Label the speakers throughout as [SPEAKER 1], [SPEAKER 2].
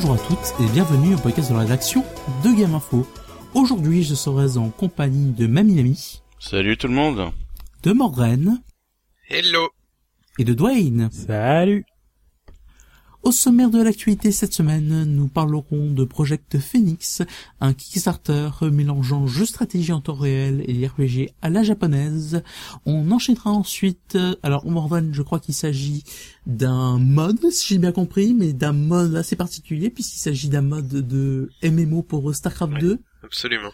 [SPEAKER 1] Bonjour à toutes et bienvenue au podcast de la rédaction de Game Info. Aujourd'hui, je serai en compagnie de Mamilami.
[SPEAKER 2] Salut tout le monde.
[SPEAKER 1] De Morgane.
[SPEAKER 3] Hello.
[SPEAKER 1] Et de Dwayne.
[SPEAKER 4] Salut.
[SPEAKER 1] Au sommaire de l'actualité cette semaine, nous parlerons de Project Phoenix, un Kickstarter mélangeant jeux stratégie en temps réel et RPG à la japonaise. On enchaînera ensuite, alors Morgane, je crois qu'il s'agit d'un mode, si j'ai bien compris, mais d'un mode assez particulier, puisqu'il s'agit d'un mode de MMO pour StarCraft 2.
[SPEAKER 3] Absolument.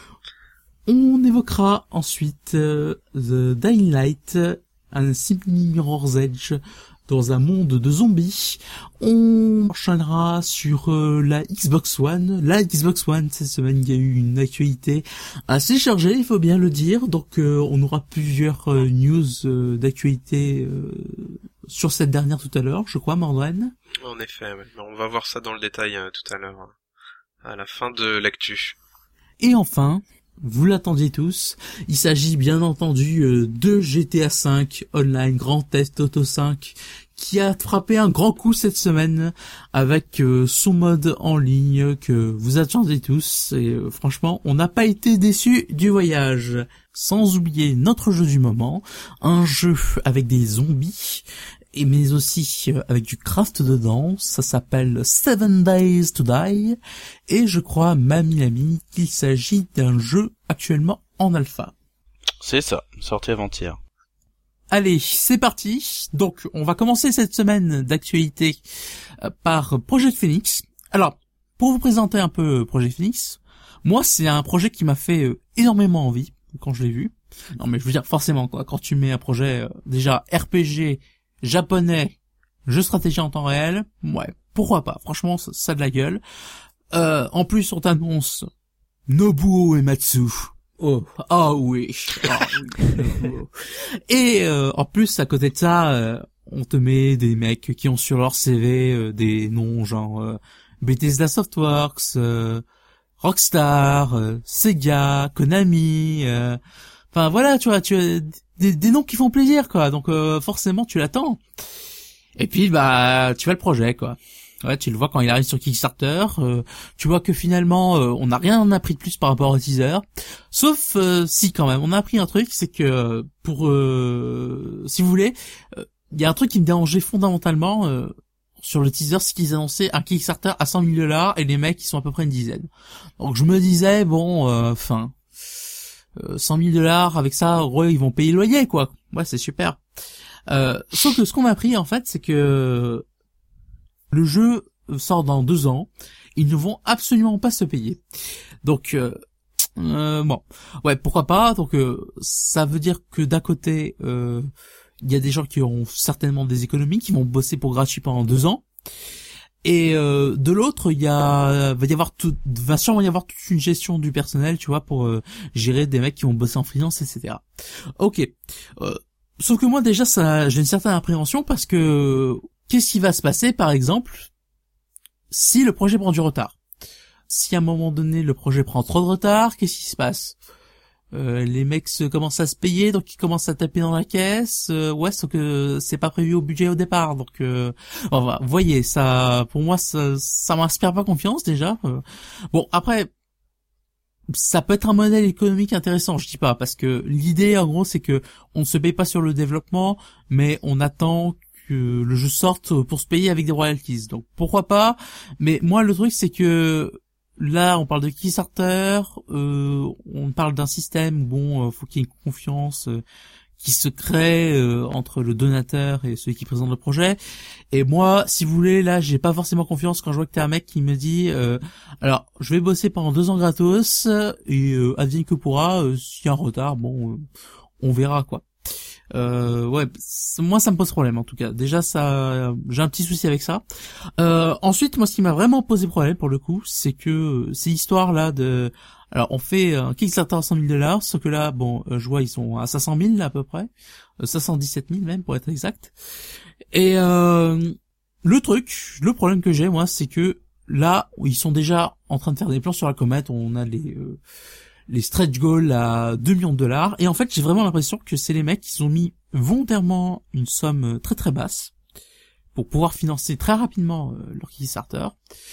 [SPEAKER 1] On évoquera ensuite The Dying Light, un Simply Mirror's Edge dans un monde de zombies. On enchaînera sur la Xbox One. La Xbox One, cette semaine, il y a eu une actualité assez chargée, il faut bien le dire. Donc, on aura plusieurs news d'actualité sur cette dernière tout à l'heure, je crois, Morgane.
[SPEAKER 3] En effet, ouais. On va voir ça dans le détail tout à l'heure, à la fin de l'actu.
[SPEAKER 1] Et enfin, vous l'attendiez tous, il s'agit bien entendu de GTA V Online Grand Theft Auto 5 qui a frappé un grand coup cette semaine avec son mode en ligne que vous attendez tous et franchement on n'a pas été déçus du voyage. Sans oublier notre jeu du moment, un jeu avec des zombies mais aussi avec du craft dedans, ça s'appelle 7 Days to Die, et je crois, Mamilami, qu'il s'agit d'un jeu actuellement en alpha.
[SPEAKER 2] C'est ça, sorti avant-hier.
[SPEAKER 1] Allez, c'est parti. Donc, on va commencer cette semaine d'actualité par Project Phoenix. Alors, pour vous présenter un peu Project Phoenix, moi, c'est un projet qui m'a fait énormément envie quand je l'ai vu. Non, mais je veux dire, forcément, quoi, quand tu mets un projet, déjà, RPG, japonais, jeu stratégie en temps réel, ouais, pourquoi pas, franchement, ça a de la gueule. En plus, on t'annonce Nobuo Uematsu. Oh, ah oui. Et en plus, à côté de ça, on te met des mecs qui ont sur leur CV des noms genre Bethesda Softworks, Rockstar, Sega, Konami, enfin voilà, tu vois, tu as des noms qui font plaisir, quoi. Donc forcément, tu l'attends. Et puis bah, tu vois le projet, quoi. Ouais, tu le vois quand il arrive sur Kickstarter. Tu vois que finalement, on n'a rien appris de plus par rapport au teaser. Sauf si quand même, on a appris un truc, c'est que pour, si vous voulez, il y a un truc qui me dérangeait fondamentalement sur le teaser, c'est qu'ils annonçaient un Kickstarter à 100 000 $ et les mecs ils sont à peu près une dizaine. Donc je me disais bon, 100 000 $ avec ça, ouais, ils vont payer le loyer, quoi. Ouais, c'est super. Sauf que ce qu'on m'a appris, en fait, c'est que le jeu sort dans 2 ans. Ils ne vont absolument pas se payer. Donc, bon. Ouais, pourquoi pas. Donc, ça veut dire que d'un côté, il y a des gens qui auront certainement des économies, qui vont bosser pour gratuit pendant 2 ans. Et de l'autre, va sûrement y avoir toute une gestion du personnel, tu vois, pour gérer des mecs qui vont bosser en freelance, etc. Ok. Sauf que moi déjà, j'ai une certaine appréhension parce que qu'est-ce qui va se passer, par exemple, si le projet prend du retard? Si à un moment donné le projet prend trop de retard, qu'est-ce qui se passe? Les mecs commencent à se payer, donc ils commencent à taper dans la caisse. Ouais, sauf que c'est pas prévu au budget au départ, donc enfin, vous voyez, ça, pour moi, ça m'inspire pas confiance déjà. Bon, après, ça peut être un modèle économique intéressant, je dis pas, parce que l'idée, en gros, c'est que on ne se paye pas sur le développement, mais on attend que le jeu sorte pour se payer avec des royalties. Donc pourquoi pas? Mais moi, le truc, c'est que là, on parle de Kickstarter, on parle d'un système où bon, faut qu'il y ait une confiance qui se crée entre le donateur et celui qui présente le projet. Et moi, si vous voulez, là, j'ai pas forcément confiance quand je vois que t'es un mec qui me dit alors, je vais bosser pendant 2 ans gratos et advienne que pourra, s'il y a un retard, bon, on verra, quoi. Ouais, moi ça me pose problème en tout cas. Déjà ça, j'ai un petit souci avec ça. Ensuite, moi ce qui m'a vraiment posé problème pour le coup, c'est que ces histoires là de, alors on fait un Kickstarter à 100 000 $, sauf que là, bon, je vois ils sont à 500 000 là, à peu près, 517 000 même pour être exact. Et le problème que j'ai moi, c'est que là, ils sont déjà en train de faire des plans sur la comète. On a les stretch goals à 2 millions de $. Et en fait, j'ai vraiment l'impression que c'est les mecs qui ont mis volontairement une somme très très basse pour pouvoir financer très rapidement leur Kickstarter.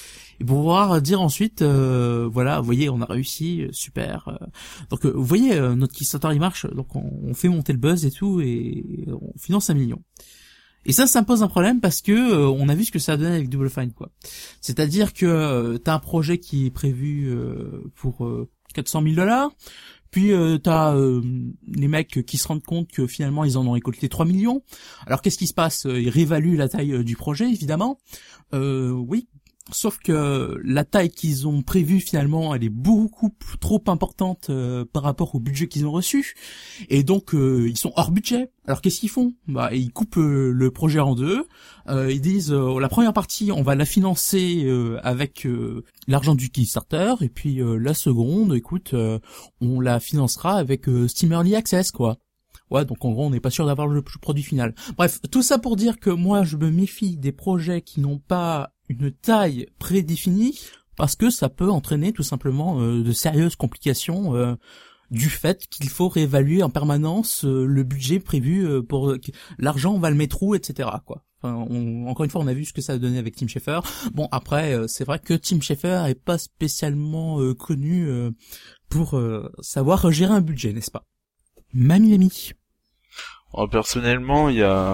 [SPEAKER 1] et pour pouvoir dire ensuite, voilà, vous voyez, on a réussi, super. Donc, vous voyez, notre Kickstarter il marche, donc on fait monter le buzz et tout, et on finance 1 million. Et ça me pose un problème parce que on a vu ce que ça a donné avec Double Fine, quoi. C'est-à-dire que t'as un projet qui est prévu pour 400 000 $, puis t'as les mecs qui se rendent compte que finalement ils en ont récolté 3 millions. Alors qu'est-ce qui se passe? Ils réévaluent la taille du projet, évidemment. Oui. Sauf que la taille qu'ils ont prévue finalement, elle est beaucoup trop importante par rapport au budget qu'ils ont reçu, et donc ils sont hors budget. Alors qu'est-ce qu'ils font? Bah ils coupent le projet en deux. Ils disent la première partie on va la financer avec l'argent du Kickstarter, et puis la seconde, écoute, on la financera avec Steam Early Access, quoi. Ouais, donc en gros, on n'est pas sûr d'avoir le produit final. Bref, tout ça pour dire que moi, je me méfie des projets qui n'ont pas une taille prédéfinie, parce que ça peut entraîner tout simplement de sérieuses complications du fait qu'il faut réévaluer en permanence le budget prévu pour l'argent, on va le mettre où, etc., quoi. Enfin, encore une fois, on a vu ce que ça a donné avec Tim Schafer. Bon, après, c'est vrai que Tim Schafer est pas spécialement connu pour savoir gérer un budget, n'est-ce pas? Mamie l'ami.
[SPEAKER 2] Personnellement,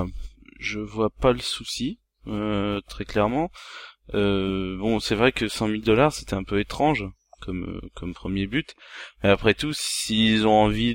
[SPEAKER 2] je vois pas le souci, très clairement. Bon, c'est vrai que 100 000 $, c'était un peu étrange comme premier but. Mais après tout, s'ils ont envie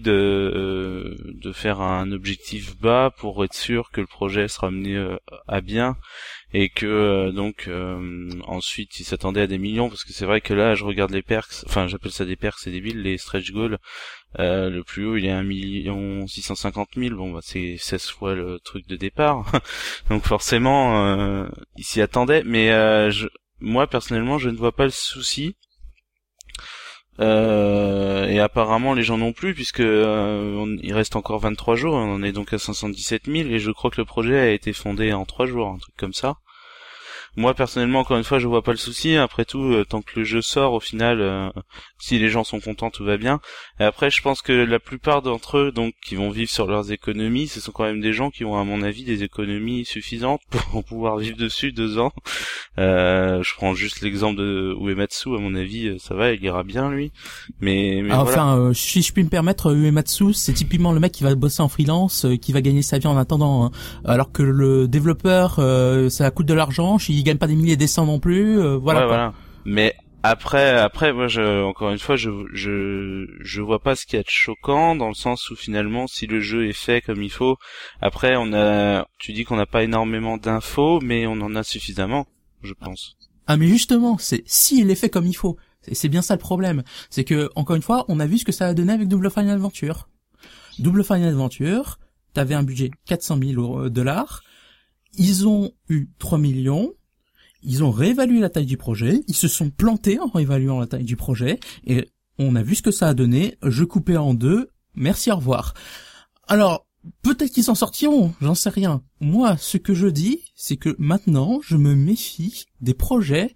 [SPEAKER 2] de faire un objectif bas pour être sûr que le projet sera mené à bien, et que donc ensuite ils s'attendaient à des millions, parce que c'est vrai que là je regarde les perks, enfin j'appelle ça des perks, c'est débile, les stretch goals, le plus haut il est 1 650 000, bon bah c'est 16 fois le truc de départ, donc forcément ils s'y attendaient, mais moi personnellement je ne vois pas le souci. Et apparemment les gens non plus, puisque il reste encore 23 jours, on en est donc à 517 000, et je crois que le projet a été fondé en 3 jours, un truc comme ça. Moi personnellement, encore une fois, je vois pas le souci. Après tout, tant que le jeu sort, au final, si les gens sont contents, tout va bien. Et après, je pense que la plupart d'entre eux, donc, qui vont vivre sur leurs économies, ce sont quand même des gens qui ont, à mon avis, des économies suffisantes pour pouvoir vivre dessus 2 ans. Je prends juste l'exemple de Uematsu, à mon avis, ça va, il ira bien, lui. Mais
[SPEAKER 1] ah,
[SPEAKER 2] voilà.
[SPEAKER 1] enfin, si je puis me permettre, Uematsu, c'est typiquement le mec qui va bosser en freelance, qui va gagner sa vie en attendant, hein. Alors que le développeur, ça coûte de l'argent, il gagne pas des milliers et des cents non plus, voilà.
[SPEAKER 2] Ouais,
[SPEAKER 1] quoi.
[SPEAKER 2] voilà. Mais après, moi, encore une fois, je vois pas ce qu'il y a de choquant, dans le sens où finalement, si le jeu est fait comme il faut, après, tu dis qu'on n'a pas énormément d'infos, mais on en a suffisamment, je pense.
[SPEAKER 1] Ah, mais justement, c'est si il est fait comme il faut. C'est bien ça le problème. C'est que, encore une fois, on a vu ce que ça a donné avec Double Fine Adventure. Double Fine Adventure, t'avais un budget 400 000 $, ils ont eu 3 millions, ils ont réévalué la taille du projet, ils se sont plantés en réévaluant la taille du projet, et on a vu ce que ça a donné, je coupais en deux, merci, au revoir. Alors, peut-être qu'ils s'en sortiront, j'en sais rien. Moi, ce que je dis, c'est que maintenant, je me méfie des projets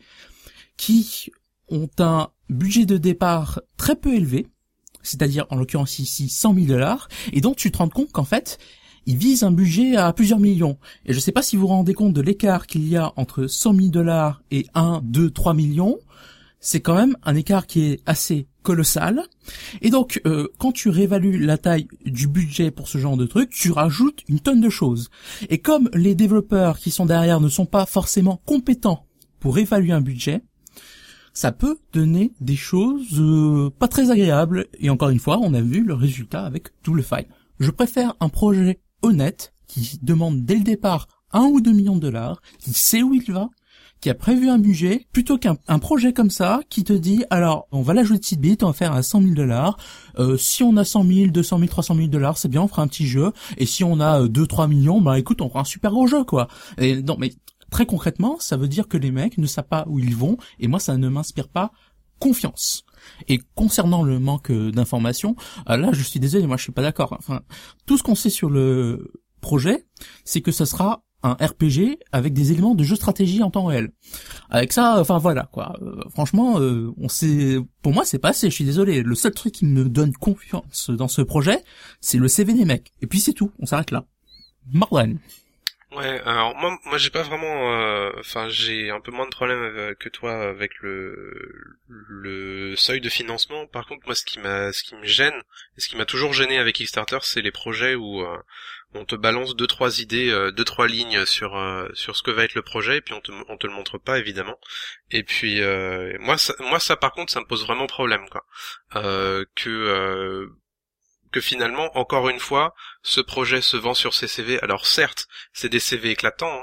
[SPEAKER 1] qui ont un budget de départ très peu élevé, c'est-à-dire, en l'occurrence ici, 100 000 $, et donc tu te rends compte qu'en fait, ils visent un budget à plusieurs millions. Et je sais pas si vous vous rendez compte de l'écart qu'il y a entre 100 000 $ et 1, 2, 3 millions. C'est quand même un écart qui est assez colossal. Et donc, quand tu réévalues la taille du budget pour ce genre de truc, tu rajoutes une tonne de choses. Et comme les développeurs qui sont derrière ne sont pas forcément compétents pour évaluer un budget, ça peut donner des choses pas très agréables. Et encore une fois, on a vu le résultat avec Double Fine. Je préfère un projet honnête, qui demande dès le départ 1 ou 2 millions de $, qui sait où il va, qui a prévu un budget, plutôt qu'un projet comme ça, qui te dit, alors, on va l'ajouter de site bit, on va faire à 100 000 $, si on a 100 000, 200 000, 300 000 $, c'est bien, on fera un petit jeu, et si on a 2-3 millions, bah écoute, on fera un super gros jeu, quoi. Et non, mais très concrètement, ça veut dire que les mecs ne savent pas où ils vont, et moi, ça ne m'inspire pas confiance. Et concernant le manque d'informations, là je suis désolé, moi je suis pas d'accord. Enfin, tout ce qu'on sait sur le projet, c'est que ce sera un RPG avec des éléments de jeu stratégie en temps réel. Avec ça, enfin voilà quoi. Franchement, on sait. Pour moi, c'est pas assez. Je suis désolé. Le seul truc qui me donne confiance dans ce projet, c'est le CV des mecs. Et puis c'est tout. On s'arrête là. Marlène.
[SPEAKER 3] Ouais, alors moi j'ai pas vraiment, enfin j'ai un peu moins de problèmes que toi avec le seuil de financement. Par contre, moi ce qui me gêne et ce qui m'a toujours gêné avec Kickstarter, c'est les projets où on te balance deux trois idées, deux trois lignes sur ce que va être le projet, et puis on te le montre pas évidemment. Et puis moi ça par contre ça me pose vraiment problème quoi. Que finalement, encore une fois, ce projet se vend sur ses CV. Alors certes, c'est des CV éclatants, hein,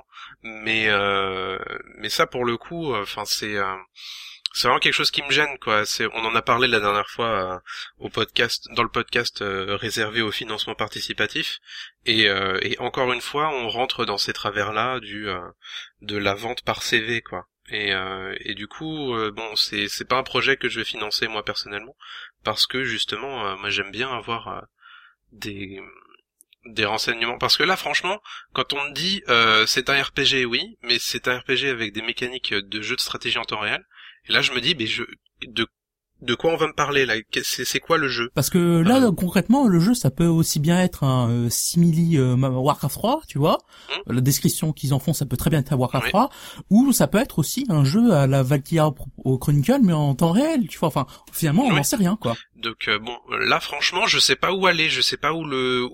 [SPEAKER 3] mais ça pour le coup, enfin c'est vraiment quelque chose qui me gêne quoi. On en a parlé la dernière fois au podcast, dans le podcast réservé au financement participatif, et encore une fois, on rentre dans ces travers-là de la vente par CV quoi. Et du coup, bon, c'est pas un projet que je vais financer moi personnellement, parce que justement, moi j'aime bien avoir des des renseignements. Parce que là, franchement, quand on me dit c'est un RPG, oui, mais c'est un RPG avec des mécaniques de jeu de stratégie en temps réel. Et là, je me dis, mais de quoi on va me parler là? C'est quoi le jeu?
[SPEAKER 1] Parce que là, concrètement, le jeu, ça peut aussi bien être un simili Warcraft 3, tu vois. La description qu'ils en font, ça peut très bien être à Warcraft 3, ou ça peut être aussi un jeu à la Valkyria au Chronicle, mais en temps réel, tu vois. Enfin, finalement, on n'en sait rien, quoi.
[SPEAKER 3] Donc bon, là, franchement, je sais pas où aller, je sais pas où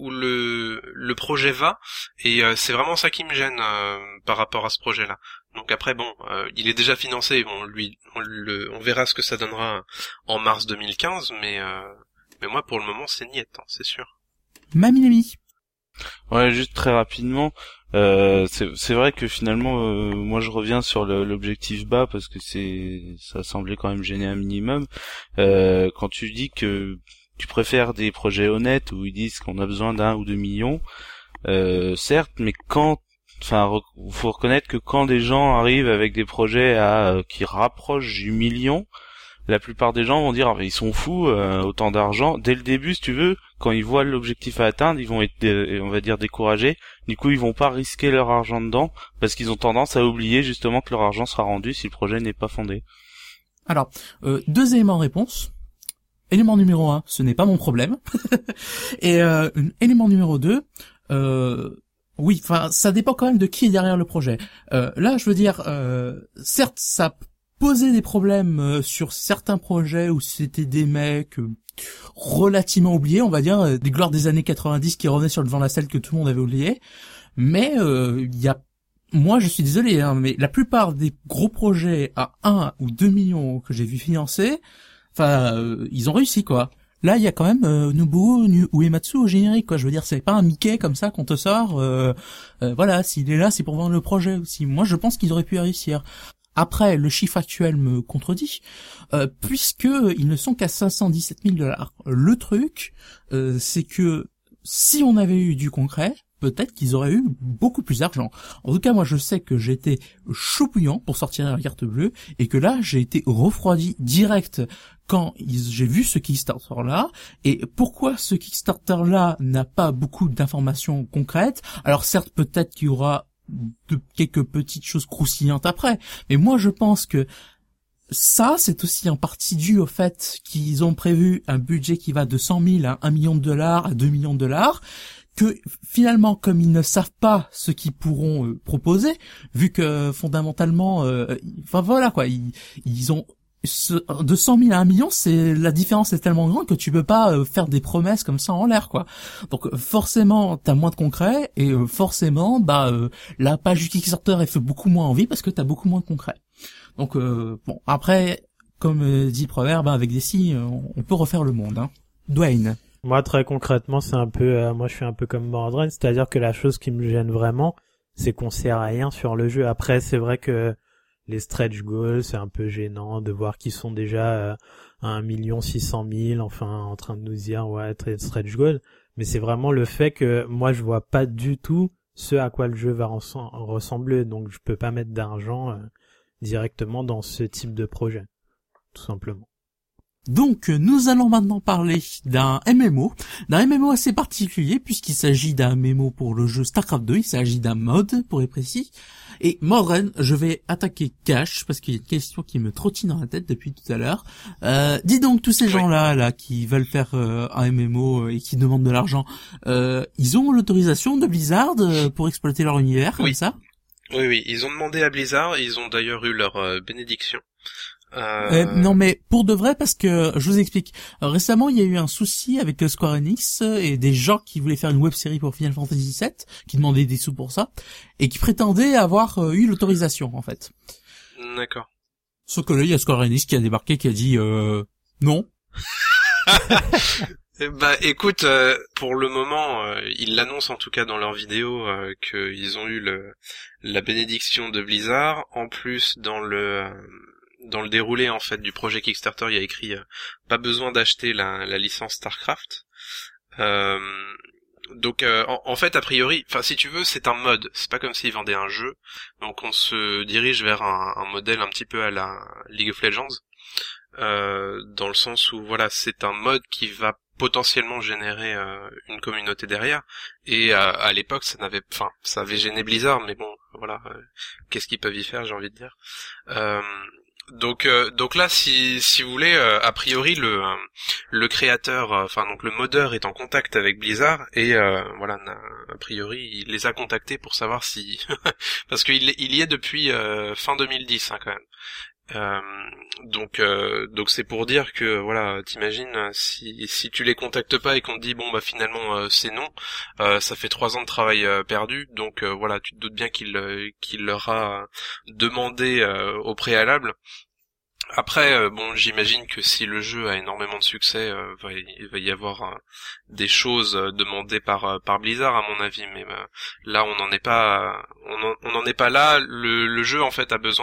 [SPEAKER 3] le projet va, et c'est vraiment ça qui me gêne par rapport à ce projet-là. Donc après bon, il est déjà financé, on verra ce que ça donnera en mars 2015, mais moi pour le moment c'est niet, hein, c'est sûr.
[SPEAKER 1] Maminami.
[SPEAKER 2] Ouais, juste très rapidement, c'est vrai que finalement, moi je reviens sur l'objectif bas parce que ça semblait quand même gêner un minimum. Quand tu dis que tu préfères des projets honnêtes où ils disent qu'on a besoin d'1 ou 2 millions, certes, mais faut reconnaître que quand des gens arrivent avec des projets qui rapprochent du million, la plupart des gens vont dire ils sont fous, autant d'argent. Dès le début, si tu veux, quand ils voient l'objectif à atteindre, ils vont être, on va dire, découragés. Du coup, ils vont pas risquer leur argent dedans parce qu'ils ont tendance à oublier justement que leur argent sera rendu si le projet n'est pas fondé.
[SPEAKER 1] Alors, 2 éléments de réponse. Élément numéro 1, ce n'est pas mon problème. Et élément numéro 2, oui, enfin, ça dépend quand même de qui est derrière le projet. Là, je veux dire, certes, ça posait des problèmes sur certains projets où c'était des mecs relativement oubliés, on va dire, des gloires des années 90 qui revenaient sur le devant de la scène que tout le monde avait oublié. Mais moi, je suis désolé, hein, mais la plupart des gros projets à 1 ou 2 millions que j'ai vu financer, enfin, ils ont réussi, quoi. Là, il y a quand même Nobuo Uematsu au générique, quoi. Je veux dire, c'est pas un Mickey comme ça qu'on te sort. Voilà, s'il est là, c'est pour vendre le projet aussi. Moi, je pense qu'ils auraient pu réussir. Après, le chiffre actuel me contredit, puisque ils ne sont qu'à 517 000 $. Le truc, c'est que si on avait eu du concret, peut-être qu'ils auraient eu beaucoup plus d'argent. En tout cas, moi, je sais que j'étais chaud bouillant pour sortir la carte bleue, et que là, j'ai été refroidi direct quand j'ai vu ce Kickstarter-là. Et pourquoi ce Kickstarter-là n'a pas beaucoup d'informations concrètes? Alors certes, peut-être qu'il y aura de quelques petites choses croustillantes après, mais moi, je pense que ça, c'est aussi en partie dû au fait qu'ils ont prévu un budget qui va de 100 000 à 1 million de dollars à 2 millions de dollars, que finalement, comme ils ne savent pas ce qu'ils pourront proposer, vu que fondamentalement, enfin voilà quoi, ils ont de 100 000 à 1 million, la différence est tellement grande que tu peux pas faire des promesses comme ça en l'air, quoi. Donc forcément, t'as moins de concret, et forcément, la page du Kickstarter, elle fait beaucoup moins envie parce que t'as beaucoup moins de concret. Donc bon, après, comme dit le proverbe, avec des scies, on peut refaire le monde, hein. Dwayne.
[SPEAKER 4] Moi, très concrètement, c'est un peu, moi, je suis un peu comme Mordred, c'est-à-dire que la chose qui me gêne vraiment, c'est qu'on sait rien sur le jeu. Après, c'est vrai que les stretch goals, c'est un peu gênant de voir qu'ils sont déjà à 1 600 000, enfin, en train de nous dire, ouais, stretch goal. Mais c'est vraiment le fait que moi, je vois pas du tout ce à quoi le jeu va ressembler. Donc, je peux pas mettre d'argent directement dans ce type de projet. Tout simplement.
[SPEAKER 1] Donc, nous allons maintenant parler d'un MMO assez particulier, puisqu'il s'agit d'un MMO pour le jeu StarCraft 2, il s'agit d'un mode, pour être précis. Et Mordren, je vais attaquer Cash, parce qu'il y a une question qui me trottine dans la tête depuis tout à l'heure. Dis donc, tous ces gens-là, qui veulent faire un MMO et qui demandent de l'argent, ils ont l'autorisation de Blizzard pour exploiter leur univers, comme ça?
[SPEAKER 3] Oui, ils ont demandé à Blizzard, ils ont d'ailleurs eu leur bénédiction.
[SPEAKER 1] Non mais pour de vrai, parce que je vous explique, récemment il y a eu un souci avec Square Enix et des gens qui voulaient faire une web-série pour Final Fantasy VII, qui demandaient des sous pour ça et qui prétendaient avoir eu l'autorisation en fait.
[SPEAKER 3] D'accord.
[SPEAKER 1] Sauf que là il y a Square Enix qui a débarqué, qui a dit non.
[SPEAKER 3] Bah écoute, pour le moment, ils l'annoncent en tout cas dans leur vidéo qu'ils ont eu la bénédiction de Blizzard. En plus, dans le déroulé en fait du projet Kickstarter, il y a écrit pas besoin d'acheter la licence StarCraft. Donc en fait a priori, enfin si tu veux, c'est un mode, c'est pas comme s'ils vendaient un jeu. Donc on se dirige vers un modèle un petit peu à la League of Legends, dans le sens où voilà, c'est un mode qui va potentiellement générer une communauté derrière, et à l'époque ça avait gêné Blizzard, mais bon voilà, qu'est-ce qu'ils peuvent y faire, j'ai envie de dire. Donc là, si vous voulez, a priori le créateur, donc le modeur est en contact avec Blizzard et voilà, a priori il les a contactés pour savoir si parce qu'il y est depuis fin 2010 quand même. Donc c'est pour dire que voilà, t'imagines si tu les contactes pas et qu'on te dit bon bah finalement c'est non, ça fait 3 ans de travail perdu, donc voilà, tu te doutes bien qu'il leur a demandé au préalable. Après, bon, j'imagine que si le jeu a énormément de succès, il va y avoir des choses demandées par Blizzard à mon avis, mais là on n'en est pas, on n'en est pas là. Le jeu en fait a besoin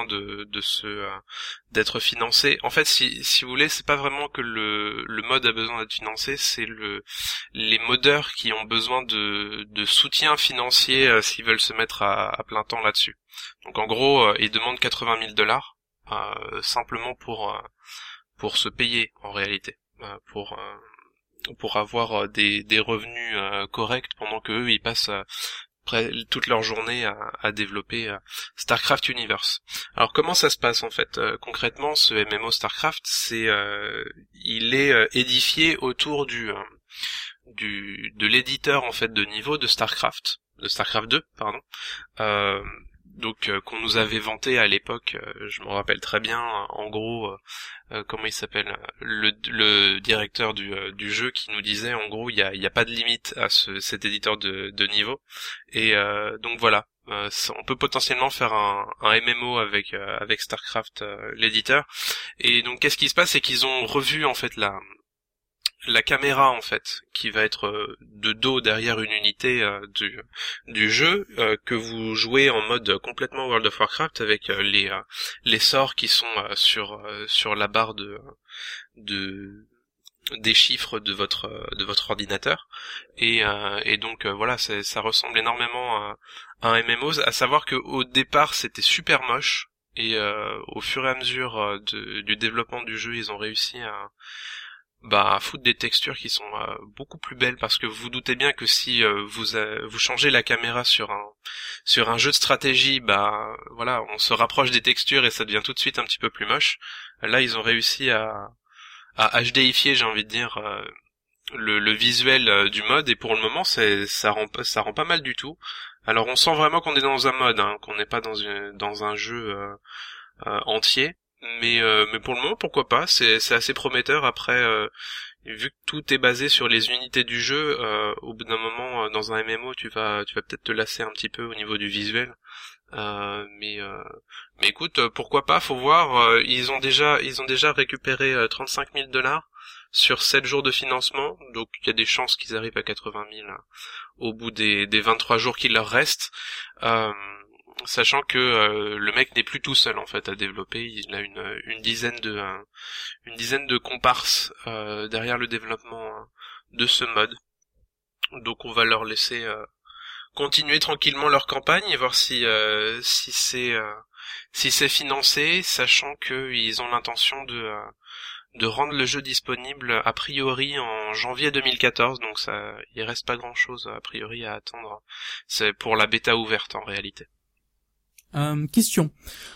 [SPEAKER 3] d'être financé. En fait, si vous voulez, c'est pas vraiment que le mode a besoin d'être financé, c'est les modeurs qui ont besoin de soutien financier s'ils veulent se mettre à plein temps là-dessus. Donc en gros, ils demandent $80,000. Simplement pour se payer en réalité, pour avoir des revenus corrects pendant que eux ils passent toute leur journée à développer StarCraft Universe. Alors comment ça se passe en fait concrètement, ce MMO StarCraft, il est édifié autour de l'éditeur en fait de niveau de StarCraft 2, pardon. Donc qu'on nous avait vanté à l'époque, je me rappelle très bien, en gros, comment il s'appelle, le directeur du jeu qui nous disait en gros il y a pas de limite à cet éditeur de niveau, et donc voilà, on peut potentiellement faire un MMO avec StarCraft l'éditeur. Et donc qu'est-ce qui se passe, c'est qu'ils ont revu en fait la caméra en fait qui va être de dos derrière une unité du jeu, que vous jouez en mode complètement World of Warcraft avec les sorts qui sont sur la barre des chiffres de votre ordinateur, et donc voilà, ça ressemble énormément à un MMO, à savoir que au départ c'était super moche, et au fur et à mesure du développement du jeu, ils ont réussi à foutre des textures qui sont beaucoup plus belles, parce que vous vous doutez bien que si vous changez la caméra sur un jeu de stratégie, voilà, on se rapproche des textures et ça devient tout de suite un petit peu plus moche. Là, ils ont réussi à HDifier, j'ai envie de dire, le visuel du mode, et pour le moment ça rend pas mal du tout. Alors on sent vraiment qu'on est dans un mode, qu'on n'est pas dans un jeu entier. Mais pour le moment, pourquoi pas, c'est assez prometteur. Après, vu que tout est basé sur les unités du jeu, au bout d'un moment, dans un MMO, tu vas peut-être te lasser un petit peu au niveau du visuel. Mais écoute, pourquoi pas, faut voir. Ils ont déjà récupéré $35,000 sur 7 jours de financement, donc il y a des chances qu'ils arrivent à 80,000 au bout des 23 jours qu'il leur reste. Sachant que le mec n'est plus tout seul en fait à développer, il a une dizaine de comparses derrière le développement de ce mode. Donc on va leur laisser continuer tranquillement leur campagne et voir si c'est financé, sachant que ils ont l'intention de rendre le jeu disponible a priori en janvier 2014, donc il reste pas grand chose a priori à attendre. C'est pour la bêta ouverte en réalité.
[SPEAKER 1] Question.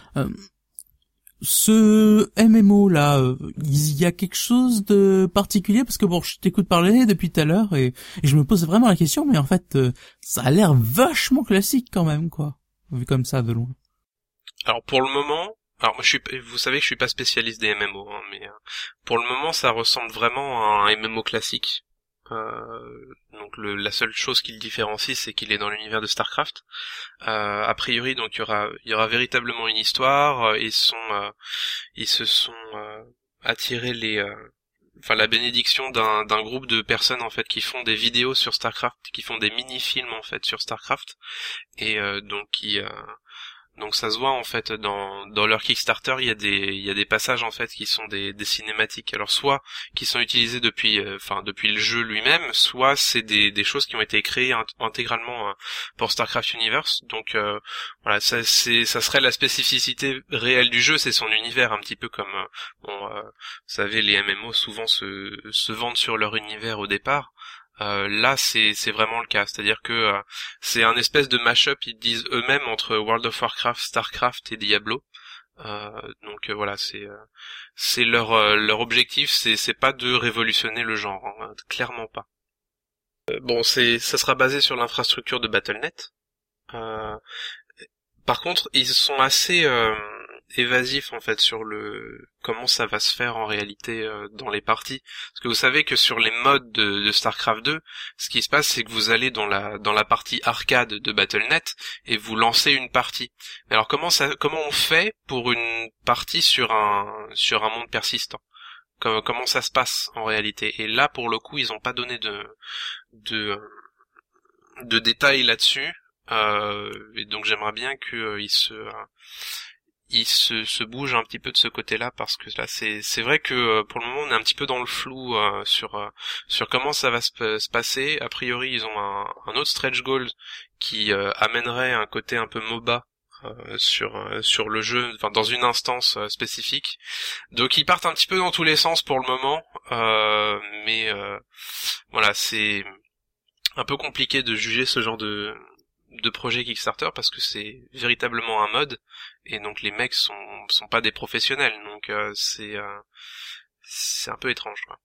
[SPEAKER 1] Ce MMO là, il y a quelque chose de particulier parce que bon, je t'écoute parler depuis tout à l'heure et je me pose vraiment la question, mais en fait, ça a l'air vachement classique quand même, quoi, vu comme ça de loin.
[SPEAKER 3] Alors pour le moment, vous savez que je suis pas spécialiste des MMO, hein, mais pour le moment, ça ressemble vraiment à un MMO classique. Donc la seule chose qui le différencie, c'est qu'il est dans l'univers de StarCraft. A priori, donc il y aura véritablement une histoire. Ils se sont attirés la bénédiction d'un groupe de personnes en fait qui font des vidéos sur StarCraft, qui font des mini-films en fait sur StarCraft, et donc ça se voit en fait dans leur Kickstarter, il y a des passages en fait qui sont des cinématiques. Alors soit qui sont utilisés depuis le jeu lui-même, soit c'est des choses qui ont été créées intégralement pour StarCraft Universe. Donc voilà, ça serait la spécificité réelle du jeu, c'est son univers, un petit peu comme vous savez, les MMO souvent se vendent sur leur univers au départ. Là c'est vraiment le cas, c'est-à-dire que c'est un espèce de mash-up, ils disent eux-mêmes, entre World of Warcraft, StarCraft et Diablo. Donc voilà, c'est leur objectif, c'est pas de révolutionner le genre, hein, clairement pas. Ça sera basé sur l'infrastructure de Battle.net. Par contre, ils sont assez évasif en fait sur comment ça va se faire en réalité dans les parties, parce que vous savez que sur les modes de StarCraft 2, ce qui se passe, c'est que vous allez dans la partie arcade de Battle.net et vous lancez une partie. Mais alors comment on fait pour une partie sur un monde persistant? Comment ça se passe en réalité? Et là pour le coup, ils ont pas donné de détails là-dessus, et donc j'aimerais bien qu'ils se bouge un petit peu de ce côté-là, parce que là c'est vrai que pour le moment on est un petit peu dans le flou sur comment ça va se passer. A priori ils ont un autre stretch goal qui amènerait un côté un peu MOBA sur le jeu, enfin dans une instance spécifique. Donc ils partent un petit peu dans tous les sens pour le moment, mais voilà, c'est un peu compliqué de juger ce genre de projet Kickstarter, parce que c'est véritablement un mode, et donc les mecs sont pas des professionnels, donc c'est un peu étrange, quoi.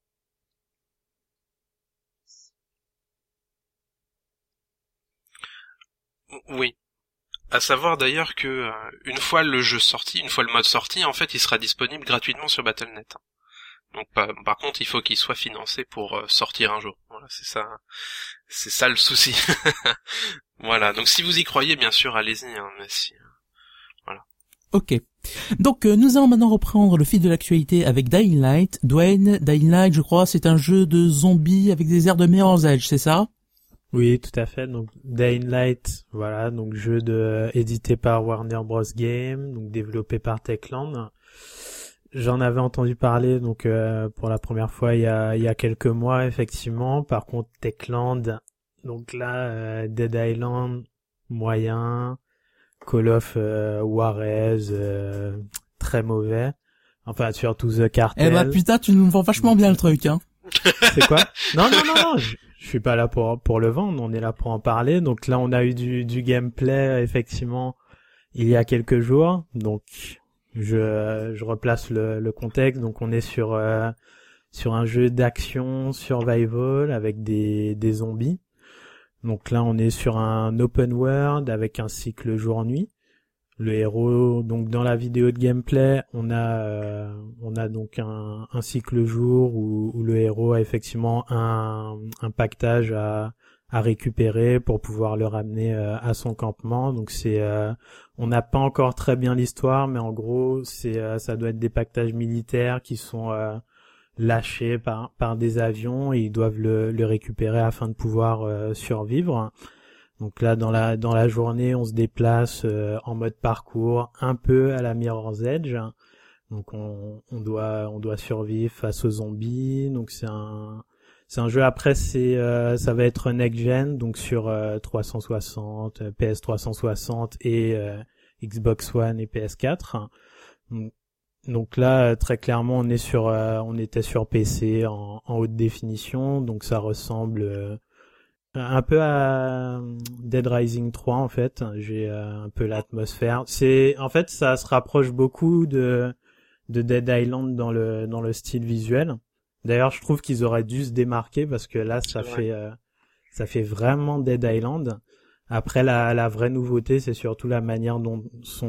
[SPEAKER 3] Oui. À savoir d'ailleurs que une fois le mode sorti, en fait, il sera disponible gratuitement sur Battle.net. Donc par contre, il faut qu'il soit financé pour sortir un jour. Voilà, c'est ça le souci. Voilà. Donc si vous y croyez, bien sûr, allez-y. Hein, mais voilà.
[SPEAKER 1] Ok. Donc nous allons maintenant reprendre le fil de l'actualité avec Dying Light. Dwayne, Dying Light, je crois, c'est un jeu de zombies avec des airs de Mirror's Edge, c'est ça?
[SPEAKER 4] Oui, tout à fait. Donc Dying Light, voilà, donc jeu édité par Warner Bros Games, donc développé par Techland. J'en avais entendu parler donc pour la première fois il y a quelques mois, effectivement. Par contre, Techland, donc là Dead Island moyen, Call of Juarez très mauvais. Enfin surtout The Cartel.
[SPEAKER 1] Eh bah putain, tu nous vends vachement bien le truc, hein.
[SPEAKER 4] C'est quoi? Non, je suis pas là pour le vendre, on est là pour en parler. Donc là on a eu du gameplay effectivement il y a quelques jours. Donc je replace le contexte. Donc on est sur un jeu d'action survival avec des zombies. Donc là on est sur un open world avec un cycle jour-nuit. Le héros, donc dans la vidéo de gameplay, on a donc un cycle jour où le héros a effectivement un pactage à récupérer pour pouvoir le ramener à son campement. Donc on n'a pas encore très bien l'histoire, mais en gros ça doit être des pactages militaires qui sont lâchés par des avions, et ils doivent le récupérer afin de pouvoir survivre. Donc là, dans la journée, on se déplace en mode parcours, un peu à la Mirror's Edge. Donc on doit survivre face aux zombies. Donc c'est un jeu, après ça va être next gen, donc sur 360, PS 360 et Xbox One et PS4. Donc, Donc là, très clairement, on était sur PC en haute définition, donc ça ressemble un peu à Dead Rising 3 en fait. J'ai un peu l'atmosphère. En fait, ça se rapproche beaucoup de Dead Island dans le style visuel. D'ailleurs, je trouve qu'ils auraient dû se démarquer parce que là, ça fait vraiment Dead Island. Après, la vraie nouveauté, c'est surtout la manière dont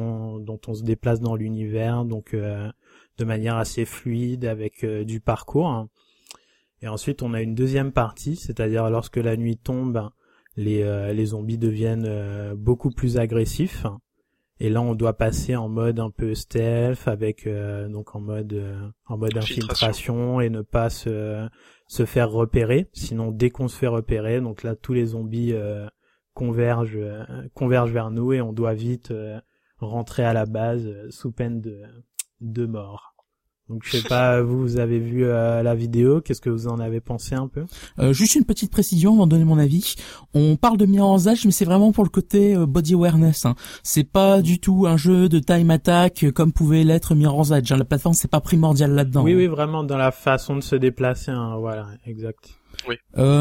[SPEAKER 4] on se déplace dans l'univers, donc de manière assez fluide avec du parcours. Et ensuite, on a une deuxième partie, c'est-à-dire lorsque la nuit tombe, les zombies deviennent beaucoup plus agressifs. Et là, on doit passer en mode un peu stealth, avec donc en mode infiltration et ne pas se faire repérer. Sinon, dès qu'on se fait repérer, donc là, tous les zombies convergent vers nous et on doit vite rentrer à la base sous peine de mort. Donc je sais pas, vous avez vu la vidéo, qu'est-ce que vous en avez pensé un peu?
[SPEAKER 1] Juste une petite précision avant de donner mon avis. On parle de Mirror's Edge, mais c'est vraiment pour le côté body awareness. Hein. C'est pas du tout un jeu de time attack comme pouvait l'être Mirror's Edge. Hein. La plateforme, c'est pas primordial là-dedans.
[SPEAKER 4] Oui, vraiment dans la façon de se déplacer. Hein. Voilà, exact.
[SPEAKER 3] Oui.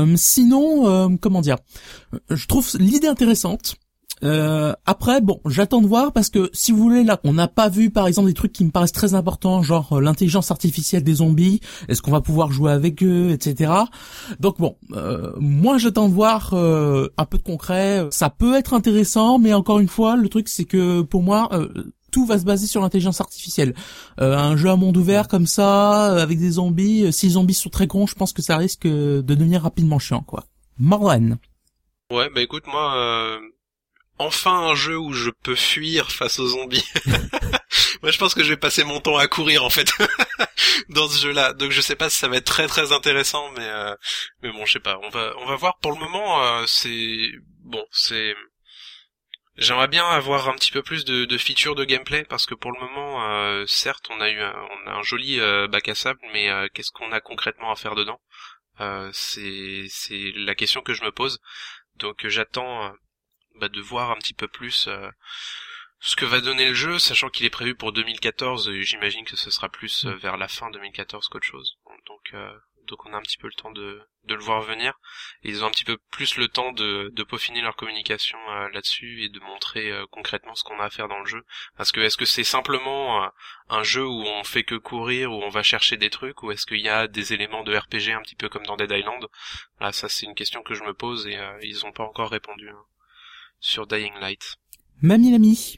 [SPEAKER 1] Sinon, comment dire, je trouve l'idée intéressante. Après, bon, j'attends de voir parce que si vous voulez, là, on n'a pas vu, par exemple, des trucs qui me paraissent très importants, genre l'intelligence artificielle des zombies. Est-ce qu'on va pouvoir jouer avec eux, etc. Donc bon, moi, j'attends de voir un peu de concret. Ça peut être intéressant, mais encore une fois, le truc, c'est que pour moi, tout va se baser sur l'intelligence artificielle. Un jeu à monde ouvert comme ça, avec des zombies, si les zombies sont très cons, je pense que ça risque de devenir rapidement chiant, quoi. Morlan.
[SPEAKER 3] Ouais, bah écoute, moi, enfin un jeu où je peux fuir face aux zombies. Moi, je pense que je vais passer mon temps à courir, en fait, dans ce jeu-là. Donc, je sais pas si ça va être très très intéressant, mais bon, je sais pas. On va voir. Pour le moment, j'aimerais bien avoir un petit peu plus de features de gameplay parce que pour le moment, certes, on a un joli bac à sable, mais qu'est-ce qu'on a concrètement à faire dedans? C'est la question que je me pose. Donc, j'attends de voir un petit peu plus ce que va donner le jeu, sachant qu'il est prévu pour 2014. Et j'imagine que ce sera plus vers la fin 2014 qu'autre chose. Donc on a un petit peu le temps de le voir venir. Et ils ont un petit peu plus le temps de peaufiner leur communication là-dessus et de montrer concrètement ce qu'on a à faire dans le jeu. Parce que est-ce que c'est simplement un jeu où on fait que courir, où on va chercher des trucs, ou est-ce qu'il y a des éléments de RPG un petit peu comme dans Dead Island? Là, ça c'est une question que je me pose et ils ont pas encore répondu sur Dying Light.
[SPEAKER 1] Mamie l'ami.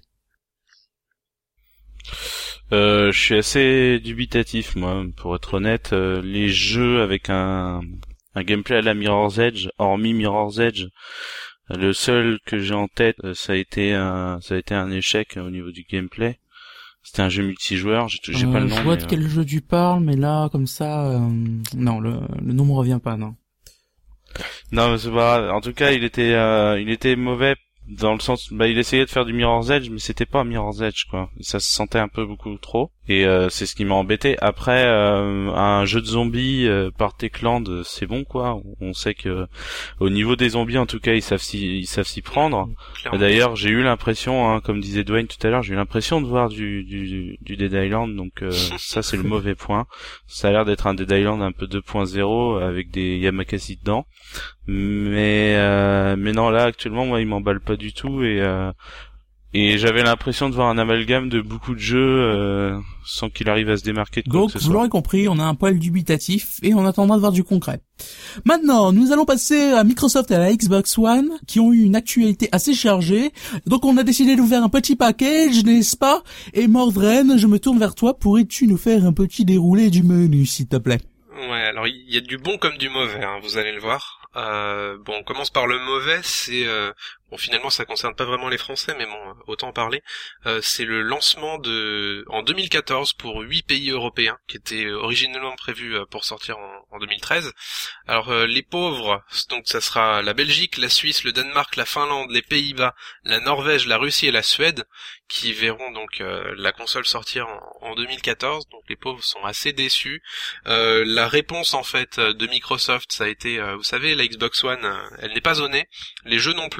[SPEAKER 2] Je suis assez dubitatif, moi, pour être honnête. Les jeux avec un gameplay à la Mirror's Edge, hormis Mirror's Edge, le seul que j'ai en tête, ça a été un échec au niveau du gameplay. C'était un jeu multijoueur, j'ai pas le nom.
[SPEAKER 1] Je vois de quel jeu tu parles, mais là, comme ça, non, le nom me revient pas, non.
[SPEAKER 2] Non, mais c'est pas. En tout cas, il était mauvais dans le sens, il essayait de faire du Mirror's Edge, mais c'était pas Mirror's Edge, quoi. Ça se sentait un peu beaucoup trop. Et c'est ce qui m'a embêté. Après, un jeu de zombies par Techland, c'est bon, quoi. On sait que au niveau des zombies, en tout cas, ils savent s'y prendre.
[SPEAKER 3] Clairement.
[SPEAKER 2] D'ailleurs, j'ai eu l'impression, hein, comme disait Dwayne tout à l'heure, j'ai eu l'impression de voir du Dead Island. Donc ça, c'est le mauvais point. Ça a l'air d'être un Dead Island un peu 2.0 avec des Yamakasi dedans. Mais non, là actuellement, moi, il m'emballe pas du tout et j'avais l'impression de voir un amalgame de beaucoup de jeux sans qu'il arrive à se démarquer de quoi
[SPEAKER 1] Donc,
[SPEAKER 2] que ce
[SPEAKER 1] vous
[SPEAKER 2] soit.
[SPEAKER 1] l'aurez compris, on a un poil dubitatif et on attendra de voir du concret. Maintenant, nous allons passer à Microsoft et à la Xbox One qui ont eu une actualité assez chargée. Donc, on a décidé de vous faire un petit package, n'est-ce pas? Et Mordren, je me tourne vers toi. Pourrais-tu nous faire un petit déroulé du menu, s'il te plaît?
[SPEAKER 3] Ouais, alors il y a du bon comme du mauvais, hein, vous allez le voir. Bon, on commence par le mauvais, c'est finalement ça concerne pas vraiment les Français, mais bon, autant en parler. C'est le lancement en 2014 pour 8 pays européens, qui était originellement prévu pour sortir en 2013. Alors les pauvres, donc ça sera la Belgique, la Suisse, le Danemark, la Finlande, les Pays-Bas, la Norvège, la Russie et la Suède, qui verront donc la console sortir en 2014. Donc les pauvres sont assez déçus. La réponse en fait de Microsoft, ça a été, vous savez, la Xbox One, elle n'est pas zonée, les jeux non plus.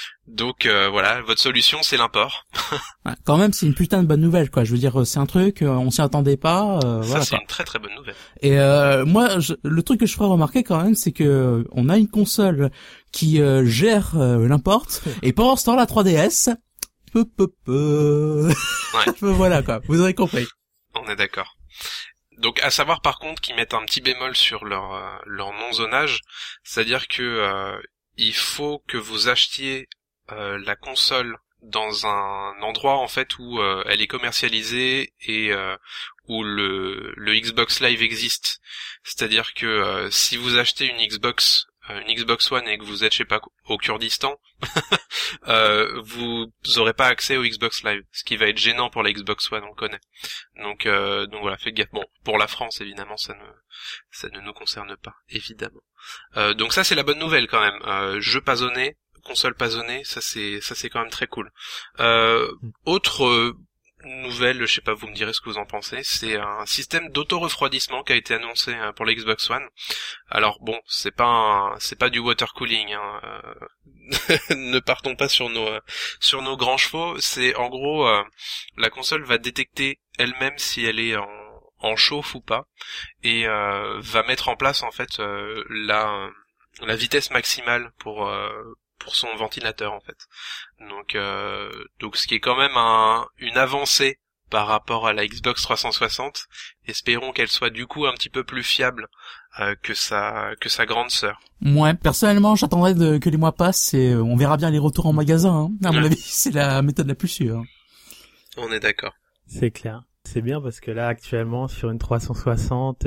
[SPEAKER 3] Donc voilà, votre solution c'est l'import.
[SPEAKER 1] Ouais, quand même, c'est une putain de bonne nouvelle, quoi. Je veux dire, c'est un truc, on s'y attendait pas.
[SPEAKER 3] Ça
[SPEAKER 1] Voilà,
[SPEAKER 3] c'est
[SPEAKER 1] quoi.
[SPEAKER 3] une très très bonne nouvelle.
[SPEAKER 1] Et moi, le truc que je ferais remarquer quand même, c'est que on a une console qui gère l'import, et pendant ce temps, la 3DS, voilà, quoi. Vous aurez compris.
[SPEAKER 3] On est d'accord. Donc à savoir par contre qu'ils mettent un petit bémol sur leur non-zonage, c'est-à-dire que il faut que vous achetiez la console dans un endroit en fait où elle est commercialisée et où le Xbox Live existe. C'est-à-dire que si vous achetez une Xbox One et que vous êtes je sais pas au Kurdistan, vous aurez pas accès au Xbox Live, ce qui va être gênant pour la Xbox One, on le connaît. Donc voilà, faites gaffe. Bon, pour la France évidemment ça ne nous concerne pas, évidemment. Donc ça c'est la bonne nouvelle quand même. Jeu pasonné, console pasonnée, ça c'est quand même très cool. Autre nouvelle, je sais pas, vous me direz ce que vous en pensez, c'est un système d'auto-refroidissement qui a été annoncé pour la Xbox One. Alors bon, c'est pas du water cooling, hein. Ne partons pas sur nos grands chevaux. C'est en gros la console va détecter elle-même si elle est en chauffe ou pas et va mettre en place en fait la vitesse maximale pour son ventilateur en fait. Donc ce qui est quand même une avancée par rapport à la Xbox 360. Espérons qu'elle soit du coup un petit peu plus fiable que sa grande sœur.
[SPEAKER 1] Moi, personnellement, j'attendrai que les mois passent et on verra bien les retours en magasin. Hein. À mon avis, c'est la méthode la plus sûre.
[SPEAKER 3] On est d'accord.
[SPEAKER 4] C'est clair. C'est bien parce que là, actuellement, sur une 360,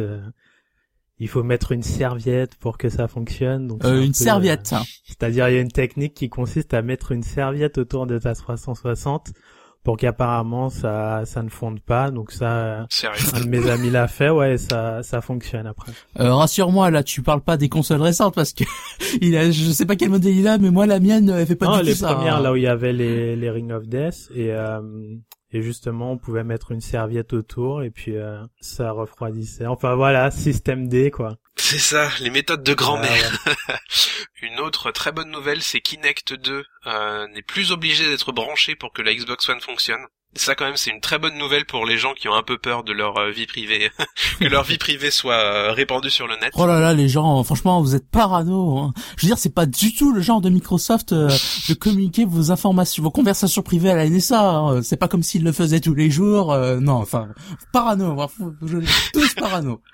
[SPEAKER 4] il faut mettre une serviette pour que ça fonctionne. Donc
[SPEAKER 1] une serviette, ça.
[SPEAKER 4] C'est-à-dire, il y a une technique qui consiste à mettre une serviette autour de ta 360 pour qu'apparemment ça ne fonde pas. Donc ça,
[SPEAKER 3] sérieux,
[SPEAKER 4] un de mes amis l'a fait, ouais, ça fonctionne après.
[SPEAKER 1] Rassure-moi, là, tu parles pas des consoles récentes parce que je sais pas quel modèle il a, mais moi la mienne, elle fait pas du tout ça.
[SPEAKER 4] Non, les premières, là où il y avait les Ring of Death et justement, on pouvait mettre une serviette autour et puis ça refroidissait. Enfin voilà, système D quoi.
[SPEAKER 3] C'est ça, les méthodes de grand-mère. Ouais. Une autre très bonne nouvelle, c'est qu'Kinect 2 n'est plus obligé d'être branché pour que la Xbox One fonctionne. Ça quand même, c'est une très bonne nouvelle pour les gens qui ont un peu peur de leur vie privée, que leur vie privée soit répandue sur le net.
[SPEAKER 1] Oh là là, les gens, franchement, vous êtes parano. Hein. Je veux dire, c'est pas du tout le genre de Microsoft de communiquer vos informations, vos conversations privées à la NSA. Hein. C'est pas comme s'ils le faisaient tous les jours. Non, enfin, parano. Tous parano.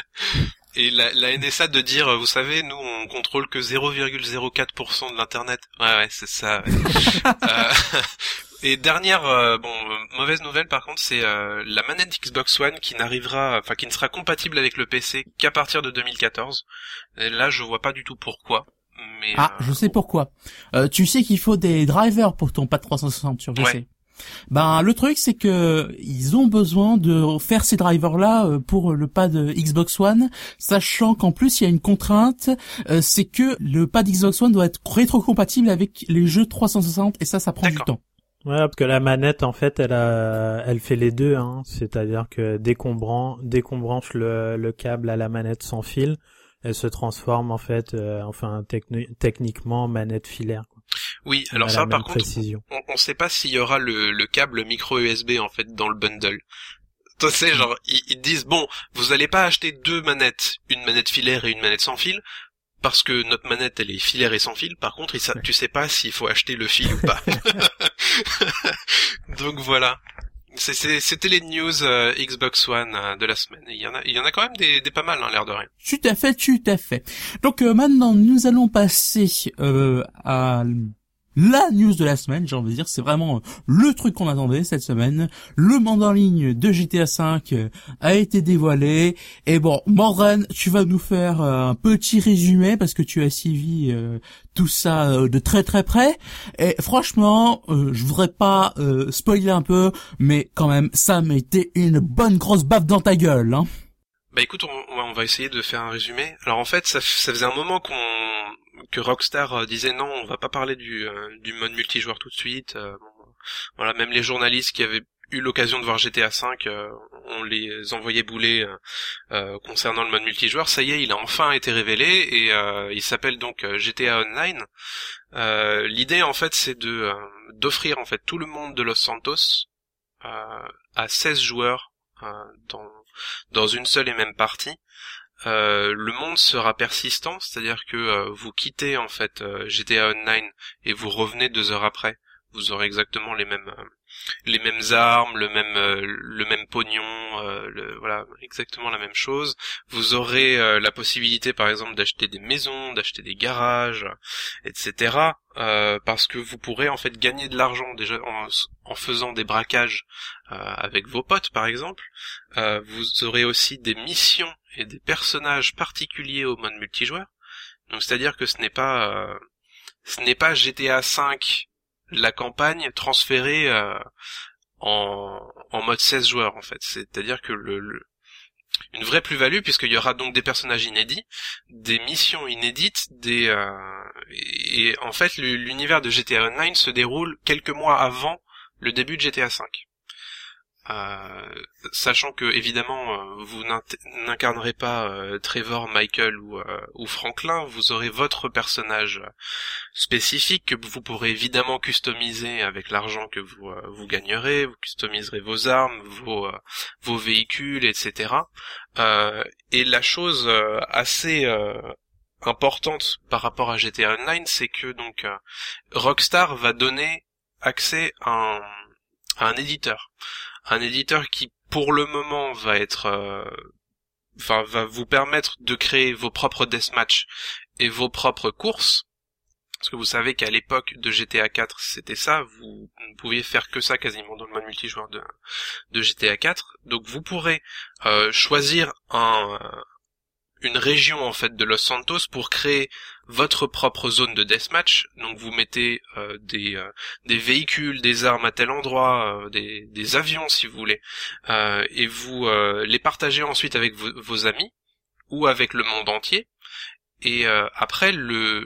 [SPEAKER 3] Et la NSA de dire, vous savez, nous on contrôle que 0,04% de l'internet. Ouais, c'est ça. Ouais. Et dernière mauvaise nouvelle par contre, c'est la manette Xbox One qui ne sera compatible avec le PC qu'à partir de 2014. Et là, je vois pas du tout pourquoi. Mais
[SPEAKER 1] je sais pourquoi. Tu sais qu'il faut des drivers pour ton pad 360 sur PC. Ouais. Ben le truc c'est que ils ont besoin de faire ces drivers là pour le pad Xbox One, sachant qu'en plus il y a une contrainte, c'est que le pad Xbox One doit être rétrocompatible avec les jeux 360 et ça prend du temps.
[SPEAKER 4] Ouais, parce que la manette en fait elle fait les deux, hein. C'est-à-dire que dès qu'on branche le câble à la manette sans fil, elle se transforme en fait techniquement en manette filaire.
[SPEAKER 3] Oui, alors ça par contre, on sait pas s'il y aura le câble micro USB en fait dans le bundle. Tu sais, genre ils disent bon, vous allez pas acheter deux manettes, une manette filaire et une manette sans fil, parce que notre manette elle est filaire et sans fil. Par contre, tu sais pas s'il faut acheter le fil ou pas. Donc voilà. C'était les news Xbox One de la semaine. Il y en a quand même des pas mal, hein, l'air de rien.
[SPEAKER 1] Tout à fait. Donc maintenant, nous allons passer à la news de la semaine, j'ai envie de dire, c'est vraiment le truc qu'on attendait cette semaine. Le monde en ligne de GTA V a été dévoilé. Et bon, Morgan, tu vas nous faire un petit résumé parce que tu as suivi tout ça de très très près. Et franchement, je voudrais pas spoiler un peu, mais quand même, ça m'a été une bonne grosse baffe dans ta gueule, hein.
[SPEAKER 3] Bah écoute, on va essayer de faire un résumé. Alors en fait, ça faisait un moment que Rockstar disait non, on va pas parler du mode multijoueur tout de suite. Voilà, même les journalistes qui avaient eu l'occasion de voir GTA V, on les envoyait bouler concernant le mode multijoueur. Ça y est, il a enfin été révélé et il s'appelle donc GTA Online. L'idée en fait c'est de d'offrir en fait tout le monde de Los Santos à 16 joueurs dans une seule et même partie. Le monde sera persistant, c'est-à-dire que vous quittez en fait GTA Online et vous revenez 2 heures après. Vous aurez exactement les mêmes armes, le même pognon, voilà, exactement la même chose. Vous aurez la possibilité, par exemple, d'acheter des maisons, d'acheter des garages, etc. Parce que vous pourrez en fait gagner de l'argent déjà en faisant des braquages avec vos potes, par exemple. Vous aurez aussi des missions et des personnages particuliers au mode multijoueur. Donc, c'est-à-dire que ce n'est pas GTA 5 la campagne transférée en mode 16 joueurs en fait. C'est-à-dire que une vraie plus-value, puisqu'il y aura donc des personnages inédits, des missions inédites, et en fait l'univers de GTA Online se déroule quelques mois avant le début de GTA 5. Sachant que évidemment vous n'incarnerez pas Trevor, Michael ou Franklin, vous aurez votre personnage spécifique que vous pourrez évidemment customiser avec l'argent que vous gagnerez. Vous customiserez vos armes, vos véhicules, etc. Et la chose assez importante par rapport à GTA Online, c'est que donc Rockstar va donner accès à un éditeur. Un éditeur qui, pour le moment, va vous permettre de créer vos propres deathmatch et vos propres courses. Parce que vous savez qu'à l'époque de GTA 4, c'était ça. Vous ne pouviez faire que ça quasiment dans le mode multijoueur de GTA 4. Donc vous pourrez choisir une région en fait de Los Santos pour créer votre propre zone de deathmatch. Donc vous mettez des véhicules, des armes à tel endroit, des avions si vous voulez, et vous les partagez ensuite avec vos amis ou avec le monde entier. Et après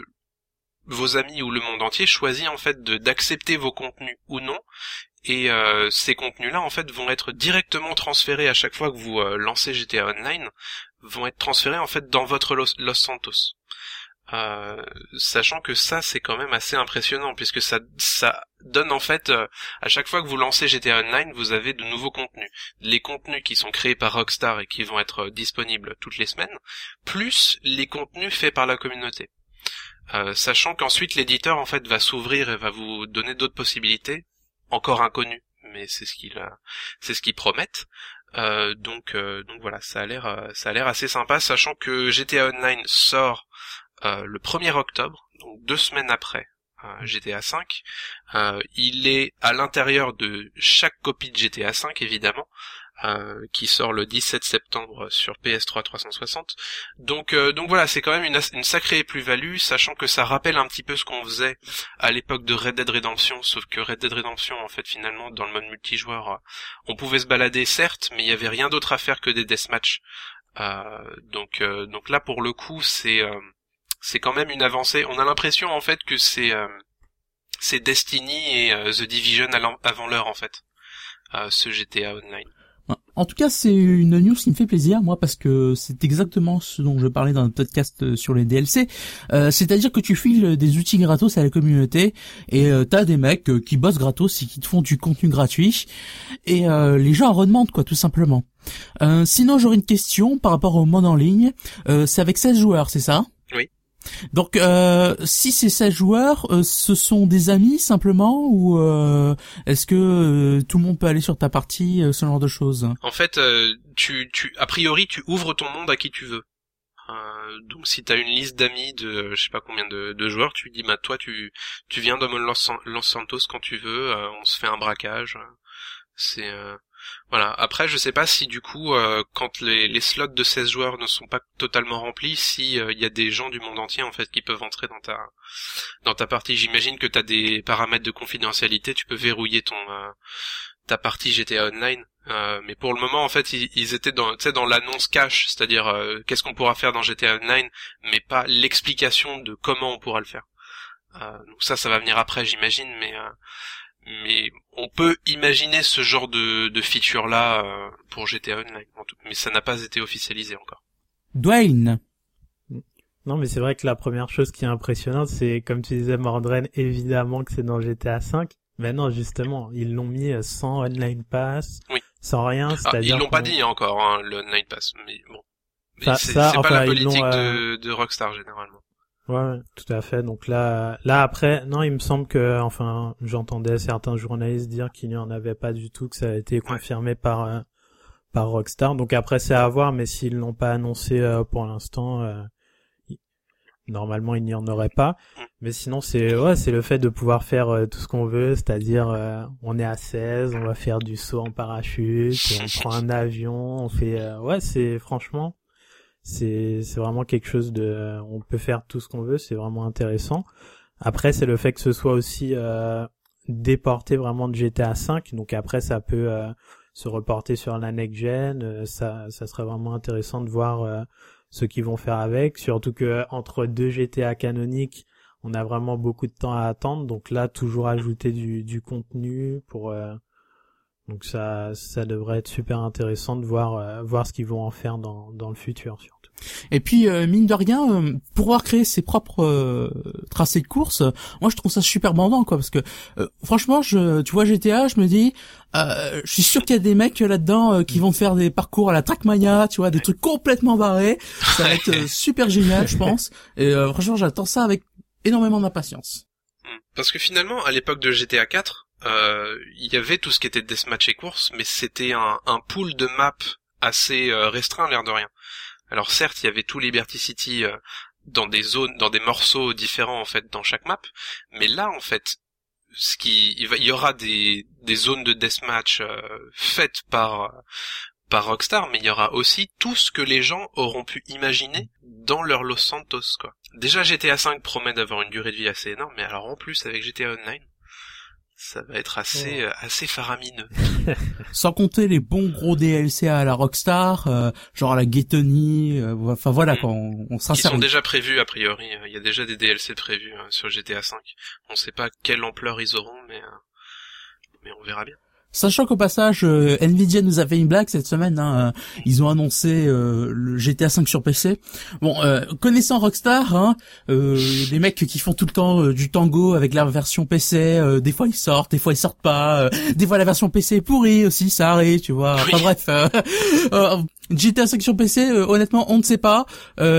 [SPEAKER 3] vos amis ou le monde entier choisit en fait d'accepter vos contenus ou non. Et ces contenus-là en fait vont être directement transférés à chaque fois que vous lancez GTA Online, vont être transférés en fait dans votre Los Santos. Sachant que ça c'est quand même assez impressionnant puisque ça donne en fait à chaque fois que vous lancez GTA Online vous avez de nouveaux contenus, les contenus qui sont créés par Rockstar et qui vont être disponibles toutes les semaines, plus les contenus faits par la communauté. Sachant qu'ensuite l'éditeur en fait va s'ouvrir et va vous donner d'autres possibilités encore inconnues, mais c'est ce qu'ils promettent. Donc voilà, ça a l'air assez sympa, sachant que GTA Online sort le 1er octobre, donc 2 semaines après GTA 5. Il est à l'intérieur de chaque copie de GTA 5 évidemment, qui sort le 17 septembre sur PS3 360. Donc voilà, c'est quand même une sacrée plus-value, sachant que ça rappelle un petit peu ce qu'on faisait à l'époque de Red Dead Redemption, sauf que Red Dead Redemption, en fait, finalement, dans le mode multijoueur, on pouvait se balader, certes, mais il y avait rien d'autre à faire que des deathmatch. Donc là, pour le coup, c'est quand même une avancée. On a l'impression, en fait, que c'est Destiny et The Division avant l'heure, en fait, ce GTA Online.
[SPEAKER 1] En tout cas, c'est une news qui me fait plaisir, moi, parce que c'est exactement ce dont je parlais dans le podcast sur les DLC. C'est-à-dire que tu files des outils gratos à la communauté et t'as des mecs qui bossent gratos et qui te font du contenu gratuit et les gens en redemandent, quoi, tout simplement. Sinon, j'aurais une question par rapport au mode en ligne. C'est avec 16 joueurs, c'est ça ?
[SPEAKER 3] Oui.
[SPEAKER 1] Donc, si c'est 16 joueurs, ce sont des amis simplement ou est-ce que tout le monde peut aller sur ta partie, ce genre de choses?
[SPEAKER 3] En fait, a priori, tu ouvres ton monde à qui tu veux. Donc, si t'as une liste d'amis de, je sais pas combien de joueurs, tu dis, bah toi, tu viens dans Los Santos quand tu veux, on se fait un braquage. C'est voilà. Après, je sais pas si du coup, quand les slots de 16 joueurs ne sont pas totalement remplis, si y a des gens du monde entier en fait qui peuvent entrer dans ta partie. J'imagine que t'as des paramètres de confidentialité, tu peux verrouiller ta partie GTA Online. Mais pour le moment, en fait, ils étaient dans l'annonce cash, c'est-à-dire qu'est-ce qu'on pourra faire dans GTA Online, mais pas l'explication de comment on pourra le faire. Donc ça va venir après, j'imagine, Mais on peut imaginer ce genre de feature-là pour GTA Online, mais ça n'a pas été officialisé encore.
[SPEAKER 1] Dwayne.
[SPEAKER 4] Non, mais c'est vrai que la première chose qui est impressionnante, c'est, comme tu disais, Mordren, évidemment que c'est dans GTA 5. Mais non, justement, ils l'ont mis sans Online Pass,
[SPEAKER 3] oui.
[SPEAKER 4] Sans rien, c'est-à-dire...
[SPEAKER 3] Ils l'ont pas dit encore, hein, le Online Pass, mais bon. Mais c'est
[SPEAKER 4] enfin,
[SPEAKER 3] pas la politique de Rockstar, généralement.
[SPEAKER 4] Ouais, tout à fait. Donc là après, non, il me semble que, enfin, j'entendais certains journalistes dire qu'il n'y en avait pas du tout, que ça a été confirmé par Rockstar. Donc après, c'est à voir, mais s'ils l'ont pas annoncé pour l'instant, normalement il n'y en aurait pas. Mais sinon, c'est le fait de pouvoir faire tout ce qu'on veut, c'est-à-dire on est à 16, on va faire du saut en parachute, on prend un avion, on fait c'est franchement c'est vraiment quelque chose de, on peut faire tout ce qu'on veut, c'est vraiment intéressant. Après, c'est le fait que ce soit aussi déporté vraiment de GTA 5, donc après ça peut se reporter sur la next gen, ça serait vraiment intéressant de voir ce qu'ils vont faire avec, surtout que entre deux GTA canoniques, on a vraiment beaucoup de temps à attendre, donc là toujours ajouter du contenu pour donc ça devrait être super intéressant de voir ce qu'ils vont en faire dans le futur surtout.
[SPEAKER 1] Et puis mine de rien, pouvoir créer ses propres tracés de course, moi je trouve ça super bandant quoi, parce que franchement tu vois GTA, je me dis je suis sûr qu'il y a des mecs là-dedans qui vont faire des parcours à la Trackmania, tu vois, des trucs complètement barrés, ça va être super génial je pense, et franchement j'attends ça avec énormément d'impatience.
[SPEAKER 3] Parce que finalement à l'époque de GTA 4, il y avait tout ce qui était deathmatch et course, mais c'était un pool de maps assez restreint l'air de rien. Alors certes, il y avait tout Liberty City dans des zones, dans des morceaux différents en fait dans chaque map, mais là en fait, il y aura des zones de deathmatch faites par Rockstar, mais il y aura aussi tout ce que les gens auront pu imaginer dans leur Los Santos quoi. Déjà GTA 5 promet d'avoir une durée de vie assez énorme, mais alors en plus avec GTA Online, ça va être assez faramineux.
[SPEAKER 1] Sans compter les bons gros DLC à la Rockstar, genre à la Ghettonie, enfin voilà quand on sera
[SPEAKER 3] qui sont déjà prévus a priori. Il y a déjà des DLC prévus sur GTA 5. On sait pas quelle ampleur ils auront, mais on verra bien.
[SPEAKER 1] Sachant qu'au passage, Nvidia nous a fait une blague cette semaine, hein, ils ont annoncé le GTA 5 sur PC. Bon, connaissant Rockstar, hein, des mecs qui font tout le temps du tango avec la version PC, des fois ils sortent pas, des fois la version PC est pourrie aussi, ça arrive, tu vois. Enfin bref, GTA 5 sur PC, honnêtement, on ne sait pas.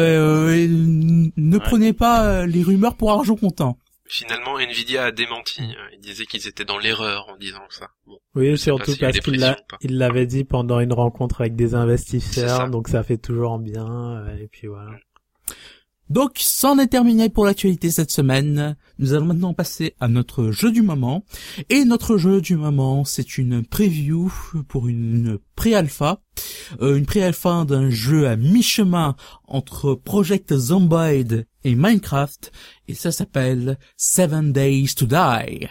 [SPEAKER 1] Ne prenez pas les rumeurs pour argent comptant.
[SPEAKER 3] Finalement, Nvidia a démenti. Il disait qu'ils étaient dans l'erreur en disant ça. Bon,
[SPEAKER 4] oui, surtout parce qu'il l'avait dit pendant une rencontre avec des investisseurs, donc ça fait toujours bien. Et puis voilà.
[SPEAKER 1] Donc, c'en est terminé pour l'actualité cette semaine. Nous allons maintenant passer à notre jeu du moment. Et notre jeu du moment, c'est une preview pour une pré-alpha. Une pré-alpha d'un jeu à mi-chemin entre Project Zomboid et Minecraft. Et ça s'appelle 7 Days to Die.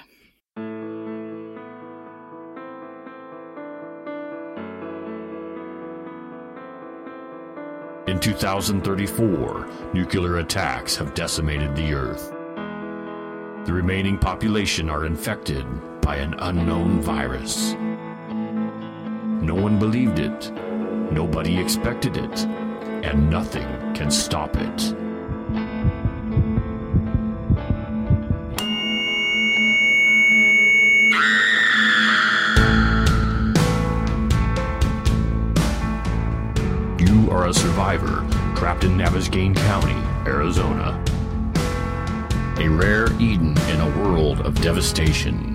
[SPEAKER 5] In 2034, nuclear attacks have decimated the Earth. The remaining population are infected by an unknown virus. No one believed it, nobody expected it, and nothing can stop it. You are a survivor trapped in Navasgane County, Arizona. A rare Eden in a world of devastation.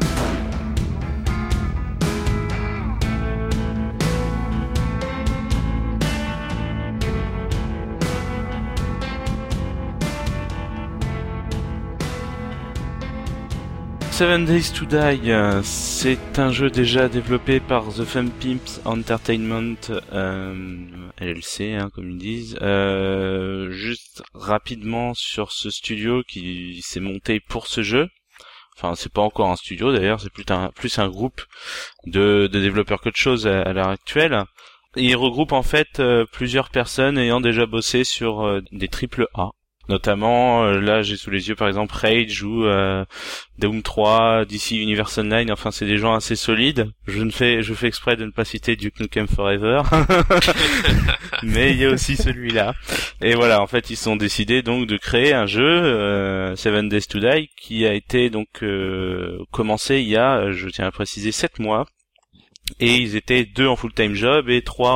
[SPEAKER 2] Seven Days to Die, c'est un jeu déjà développé par The Fun Pimps Entertainment LLC, comme ils disent. Juste rapidement sur ce studio qui s'est monté pour ce jeu. Enfin, c'est pas encore un studio d'ailleurs, c'est plus un groupe de développeurs qu'autre chose à l'heure actuelle. Et il regroupe en fait plusieurs personnes ayant déjà bossé sur des triple A. Notamment, là, j'ai sous les yeux, par exemple, Rage ou Doom 3, DC Universe Online. Enfin, c'est des gens assez solides. Je fais exprès de ne pas citer Duke Nukem Forever, mais il y a aussi celui-là. Et voilà, en fait, ils sont décidés donc de créer un jeu, Seven Days to Die, qui a été donc commencé il y a, je tiens à préciser, 7 mois. Et ils étaient 2 en full-time job et 3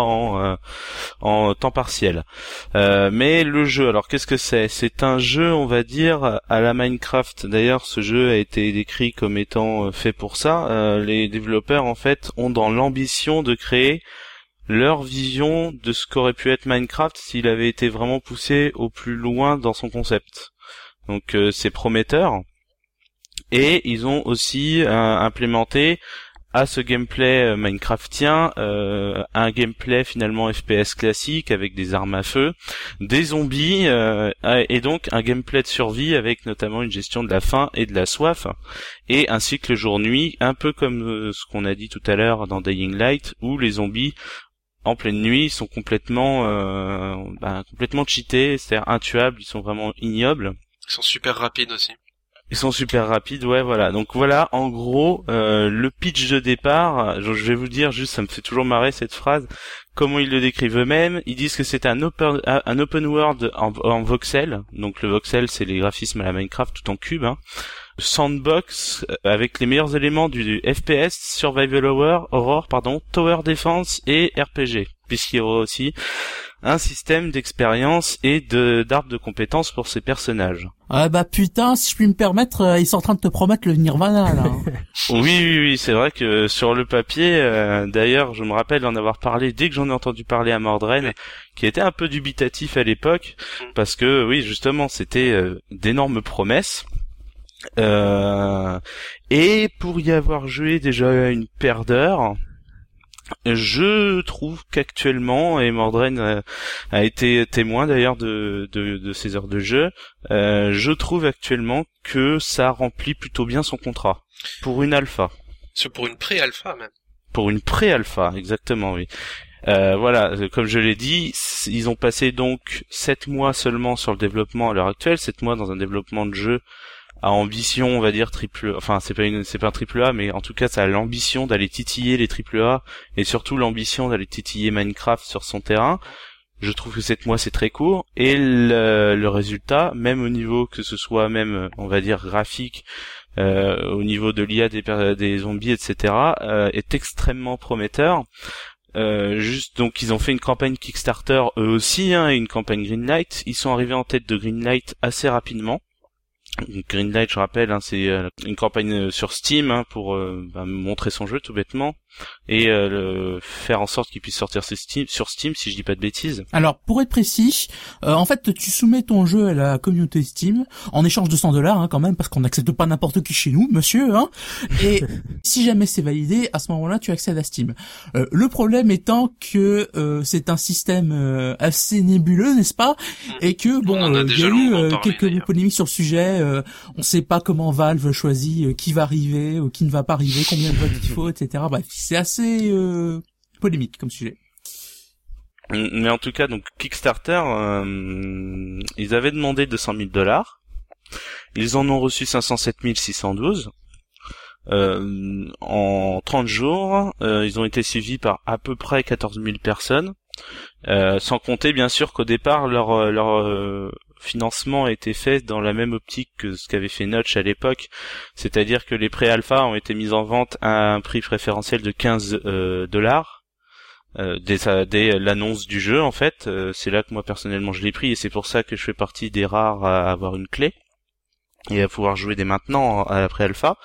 [SPEAKER 2] en temps partiel. Mais le jeu, alors qu'est-ce que c'est ? C'est un jeu, on va dire, à la Minecraft. D'ailleurs, ce jeu a été décrit comme étant fait pour ça. Les développeurs, en fait, ont dans l'ambition de créer leur vision de ce qu'aurait pu être Minecraft s'il avait été vraiment poussé au plus loin dans son concept. Donc c'est prometteur. Et ils ont aussi implémenté à ce gameplay minecraftien un gameplay finalement FPS classique avec des armes à feu, des zombies et donc un gameplay de survie avec notamment une gestion de la faim et de la soif et un cycle jour-nuit un peu comme ce qu'on a dit tout à l'heure dans Dying Light où les zombies en pleine nuit sont complètement cheatés, c'est-à-dire intuables, ils sont vraiment ignobles.
[SPEAKER 3] Ils sont super rapides aussi.
[SPEAKER 2] Ils sont super rapides, ouais, voilà. Donc voilà, en gros, le pitch de départ, je vais vous dire juste, ça me fait toujours marrer cette phrase, comment ils le décrivent eux-mêmes. Ils disent que c'est un open world en voxel. Donc le voxel, c'est les graphismes à la Minecraft tout en cube, hein. Sandbox avec les meilleurs éléments du FPS, Survival Horror, Tower Defense et RPG, puisqu'il y aura aussi un système d'expérience et d'arbre de compétences pour ces personnages.
[SPEAKER 1] Ah bah putain, si je puis me permettre, ils sont en train de te promettre le Nirvana là.
[SPEAKER 2] Oui, c'est vrai que sur le papier, d'ailleurs, je me rappelle d'en avoir parlé dès que j'en ai entendu parler à Mordren, qui était un peu dubitatif à l'époque, parce que oui, justement, c'était d'énormes promesses. Et pour y avoir joué déjà une paire d'heures, je trouve qu'actuellement, et Mordren a été témoin d'ailleurs de ces heures de jeu, je trouve actuellement que ça remplit plutôt bien son contrat pour une alpha.
[SPEAKER 3] Pour une pré-alpha même.
[SPEAKER 2] Pour une pré-alpha, exactement, oui. Voilà, comme je l'ai dit, ils ont passé donc 7 mois seulement sur le développement à l'heure actuelle, 7 mois dans un développement de jeu à ambition, on va dire c'est pas un triple A, mais en tout cas ça a l'ambition d'aller titiller les triple A et surtout l'ambition d'aller titiller Minecraft sur son terrain. Je trouve que 7 mois c'est très court et le résultat, même au niveau que ce soit même on va dire graphique, au niveau de l'IA des zombies, etc., est extrêmement prometteur. Donc ils ont fait une campagne Kickstarter eux aussi, hein, et une campagne Greenlight. Ils sont arrivés en tête de Greenlight assez rapidement. Greenlight, je rappelle, hein, c'est une campagne sur Steam, hein, pour montrer son jeu tout bêtement et faire en sorte qu'il puisse sortir sur Steam, si je dis pas de bêtises.
[SPEAKER 1] Alors, pour être précis, en fait, tu soumets ton jeu à la communauté Steam en échange de $100, hein, quand même, parce qu'on n'accepte pas n'importe qui chez nous, monsieur, hein. Et si jamais c'est validé, à ce moment-là, tu accèdes à Steam. Le problème étant que c'est un système assez nébuleux, n'est-ce pas? Et que bon, il y a eu quelques polémiques sur le sujet. On sait pas comment Valve choisit qui va arriver ou qui ne va pas arriver, combien de votes il faut, etc. Bref, c'est assez polémique comme sujet.
[SPEAKER 2] Mais en tout cas, donc Kickstarter, ils avaient demandé $200,000. Ils en ont reçu 507 612. En 30 jours, ils ont été suivis par à peu près 14 000 personnes. Sans compter bien sûr qu'au départ leur financement a été fait dans la même optique que ce qu'avait fait Notch à l'époque, c'est-à-dire que les pré-alpha ont été mis en vente à un prix préférentiel de $15 dès l'annonce du jeu en fait. C'est là que moi personnellement je l'ai pris et c'est pour ça que je fais partie des rares à avoir une clé et à pouvoir jouer dès maintenant à la pré-alpha.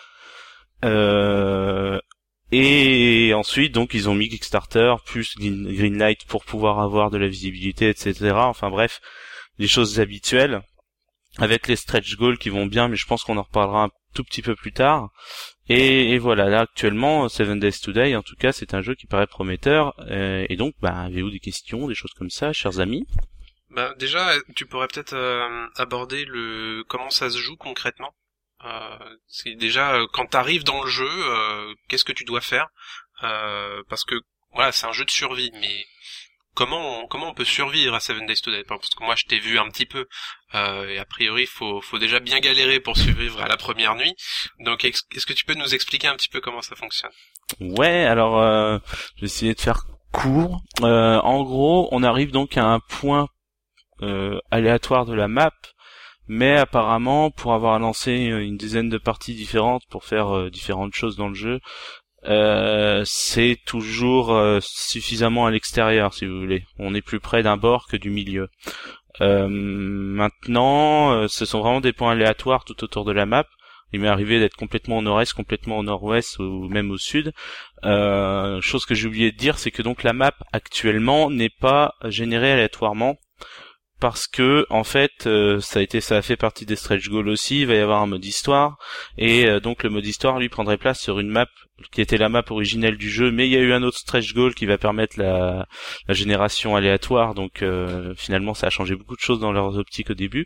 [SPEAKER 2] Et ensuite, donc, ils ont mis Kickstarter plus Greenlight pour pouvoir avoir de la visibilité, etc. Enfin bref, les choses habituelles, avec les stretch goals qui vont bien, mais je pense qu'on en reparlera un tout petit peu plus tard. Et voilà, là actuellement, Seven Days to Die, en tout cas, c'est un jeu qui paraît prometteur. Et donc, avez-vous des questions, des choses comme ça, chers amis?
[SPEAKER 3] Déjà, tu pourrais peut-être aborder comment ça se joue concrètement. C'est déjà quand t'arrives dans le jeu, qu'est-ce que tu dois faire, parce que voilà, c'est un jeu de survie, mais comment on peut survivre à 7 Days to Die? Parce que moi je t'ai vu un petit peu, et a priori faut déjà bien galérer pour survivre à la première nuit. Donc est-ce que tu peux nous expliquer un petit peu comment ça fonctionne?
[SPEAKER 2] Ouais, alors je vais essayer de faire court. En gros, on arrive donc à un point aléatoire de la map, mais apparemment pour avoir lancé une dizaine de parties différentes pour faire différentes choses dans le jeu, c'est toujours suffisamment à l'extérieur, si vous voulez. On est plus près d'un bord que du milieu. Maintenant, ce sont vraiment des points aléatoires tout autour de la map. Il m'est arrivé d'être complètement au nord-est, complètement au nord-ouest ou même au sud. Chose que j'ai oublié de dire, c'est que donc la map actuellement n'est pas générée aléatoirement, parce que en fait ça a fait partie des stretch goals aussi. Il va y avoir un mode histoire, et donc le mode histoire lui prendrait place sur une map qui était la map originelle du jeu, mais il y a eu un autre stretch goal qui va permettre la génération aléatoire, donc finalement ça a changé beaucoup de choses dans leurs optiques au début,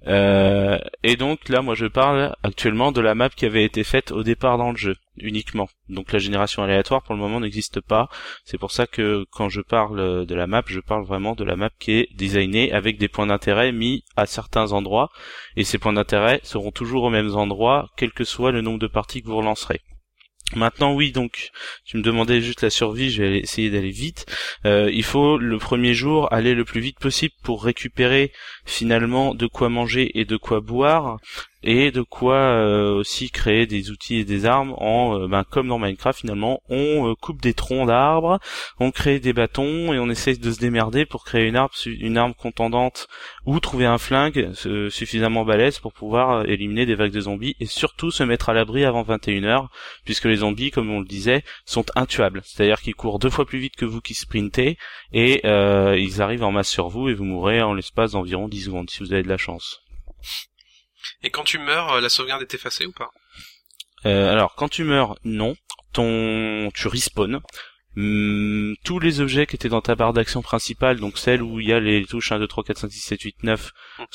[SPEAKER 2] et donc là moi je parle actuellement de la map qui avait été faite au départ dans le jeu uniquement. Donc la génération aléatoire pour le moment n'existe pas. C'est pour ça que quand je parle de la map, je parle vraiment de la map qui est designée avec des points d'intérêt mis à certains endroits, et ces points d'intérêt seront toujours aux mêmes endroits quel que soit le nombre de parties que vous relancerez. Maintenant oui, donc tu me demandais juste la survie, je vais essayer d'aller vite. Il faut le premier jour aller le plus vite possible pour récupérer finalement de quoi manger et de quoi boire, et de quoi aussi créer des outils et des armes comme dans Minecraft finalement. On coupe des troncs d'arbres, on crée des bâtons et on essaie de se démerder pour créer une arme contendante ou trouver un flingue suffisamment balèze pour pouvoir éliminer des vagues de zombies, et surtout se mettre à l'abri avant 21h, puisque les zombies, comme on le disait, sont intuables. C'est-à-dire qu'ils courent 2 fois plus vite que vous qui sprintez, et ils arrivent en masse sur vous et vous mourrez en l'espace d'environ 10 secondes si vous avez de la chance.
[SPEAKER 3] Et quand tu meurs, la sauvegarde est effacée ou pas?
[SPEAKER 2] Alors quand tu meurs, non. Tu respawns. Tous les objets qui étaient dans ta barre d'action principale, donc celle où il y a les touches 1, 2, 3, 4, 5, 6, 7, 8, 9,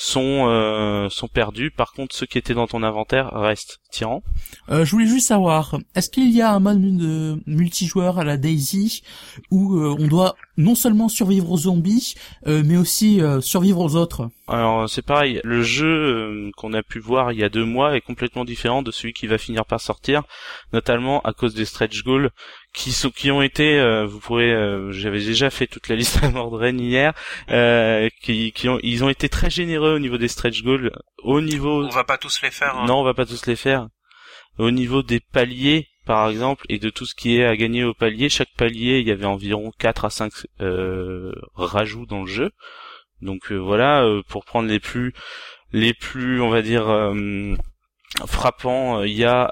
[SPEAKER 2] sont perdus. Par contre, ceux qui étaient dans ton inventaire restent. Tyran.
[SPEAKER 1] Je voulais juste savoir, est-ce qu'il y a un mode de multijoueur à la DayZ où on doit non seulement survivre aux zombies, mais aussi survivre aux autres?
[SPEAKER 2] Alors c'est pareil, le jeu qu'on a pu voir il y a 2 mois est complètement différent de celui qui va finir par sortir, notamment à cause des stretch goals qui ont été, j'avais déjà fait toute la liste à Mordren hier, ils ont été très généreux au niveau des stretch goals, au niveau.
[SPEAKER 3] On va pas tous les faire. Hein.
[SPEAKER 2] Non, on va pas tous les faire. Au niveau des paliers, par exemple, et de tout ce qui est à gagner au palier, chaque palier, il y avait environ 4 à 5 rajouts dans le jeu. Donc voilà, pour prendre les plus, on va dire, frappants, il y a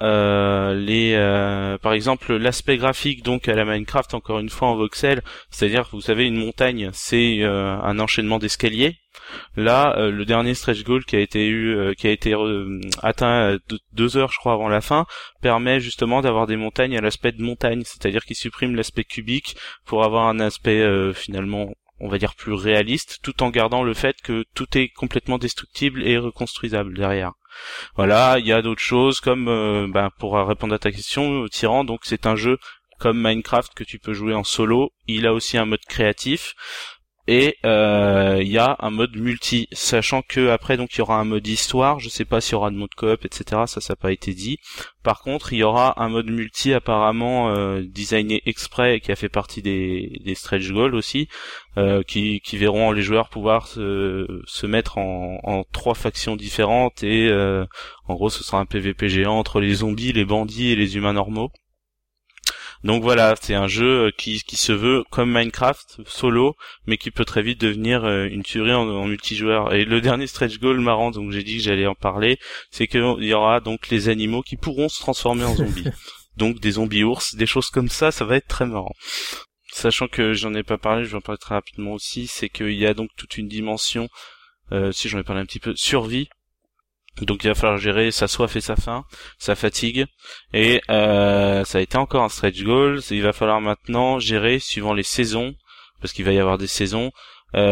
[SPEAKER 2] par exemple l'aspect graphique, donc à la Minecraft, encore une fois en voxel, c'est-à-dire que vous savez, une montagne, c'est un enchaînement d'escaliers. Là, le dernier stretch goal qui a été atteint 2 heures, je crois, avant la fin, permet justement d'avoir des montagnes à l'aspect de montagne, c'est-à-dire qu'il supprime l'aspect cubique pour avoir un aspect finalement, on va dire, plus réaliste, tout en gardant le fait que tout est complètement destructible et reconstruisable derrière. Voilà, il y a d'autres choses comme, pour répondre à ta question, Tyran, donc c'est un jeu comme Minecraft que tu peux jouer en solo. Il a aussi un mode créatif. Et il y a un mode multi, sachant que après donc il y aura un mode histoire, je sais pas s'il y aura de mode coop, etc. Ça n'a pas été dit. Par contre, il y aura un mode multi apparemment designé exprès et qui a fait partie des stretch goals aussi, qui verront les joueurs pouvoir se mettre en 3 factions différentes, et en gros ce sera un PVP géant entre les zombies, les bandits et les humains normaux. Donc voilà, c'est un jeu qui se veut comme Minecraft, solo, mais qui peut très vite devenir une tuerie en multijoueur. Et le dernier stretch goal marrant, donc j'ai dit que j'allais en parler, c'est qu'il y aura donc les animaux qui pourront se transformer en zombies. Donc des zombies ours, des choses comme ça va être très marrant. Sachant que j'en ai pas parlé, je vais en parler très rapidement aussi, c'est qu'il y a donc toute une dimension, si j'en ai parlé un petit peu, survie. Donc il va falloir gérer sa soif et sa faim, sa fatigue, et ça a été encore un stretch goal. Il va falloir maintenant gérer, suivant les saisons, parce qu'il va y avoir des saisons,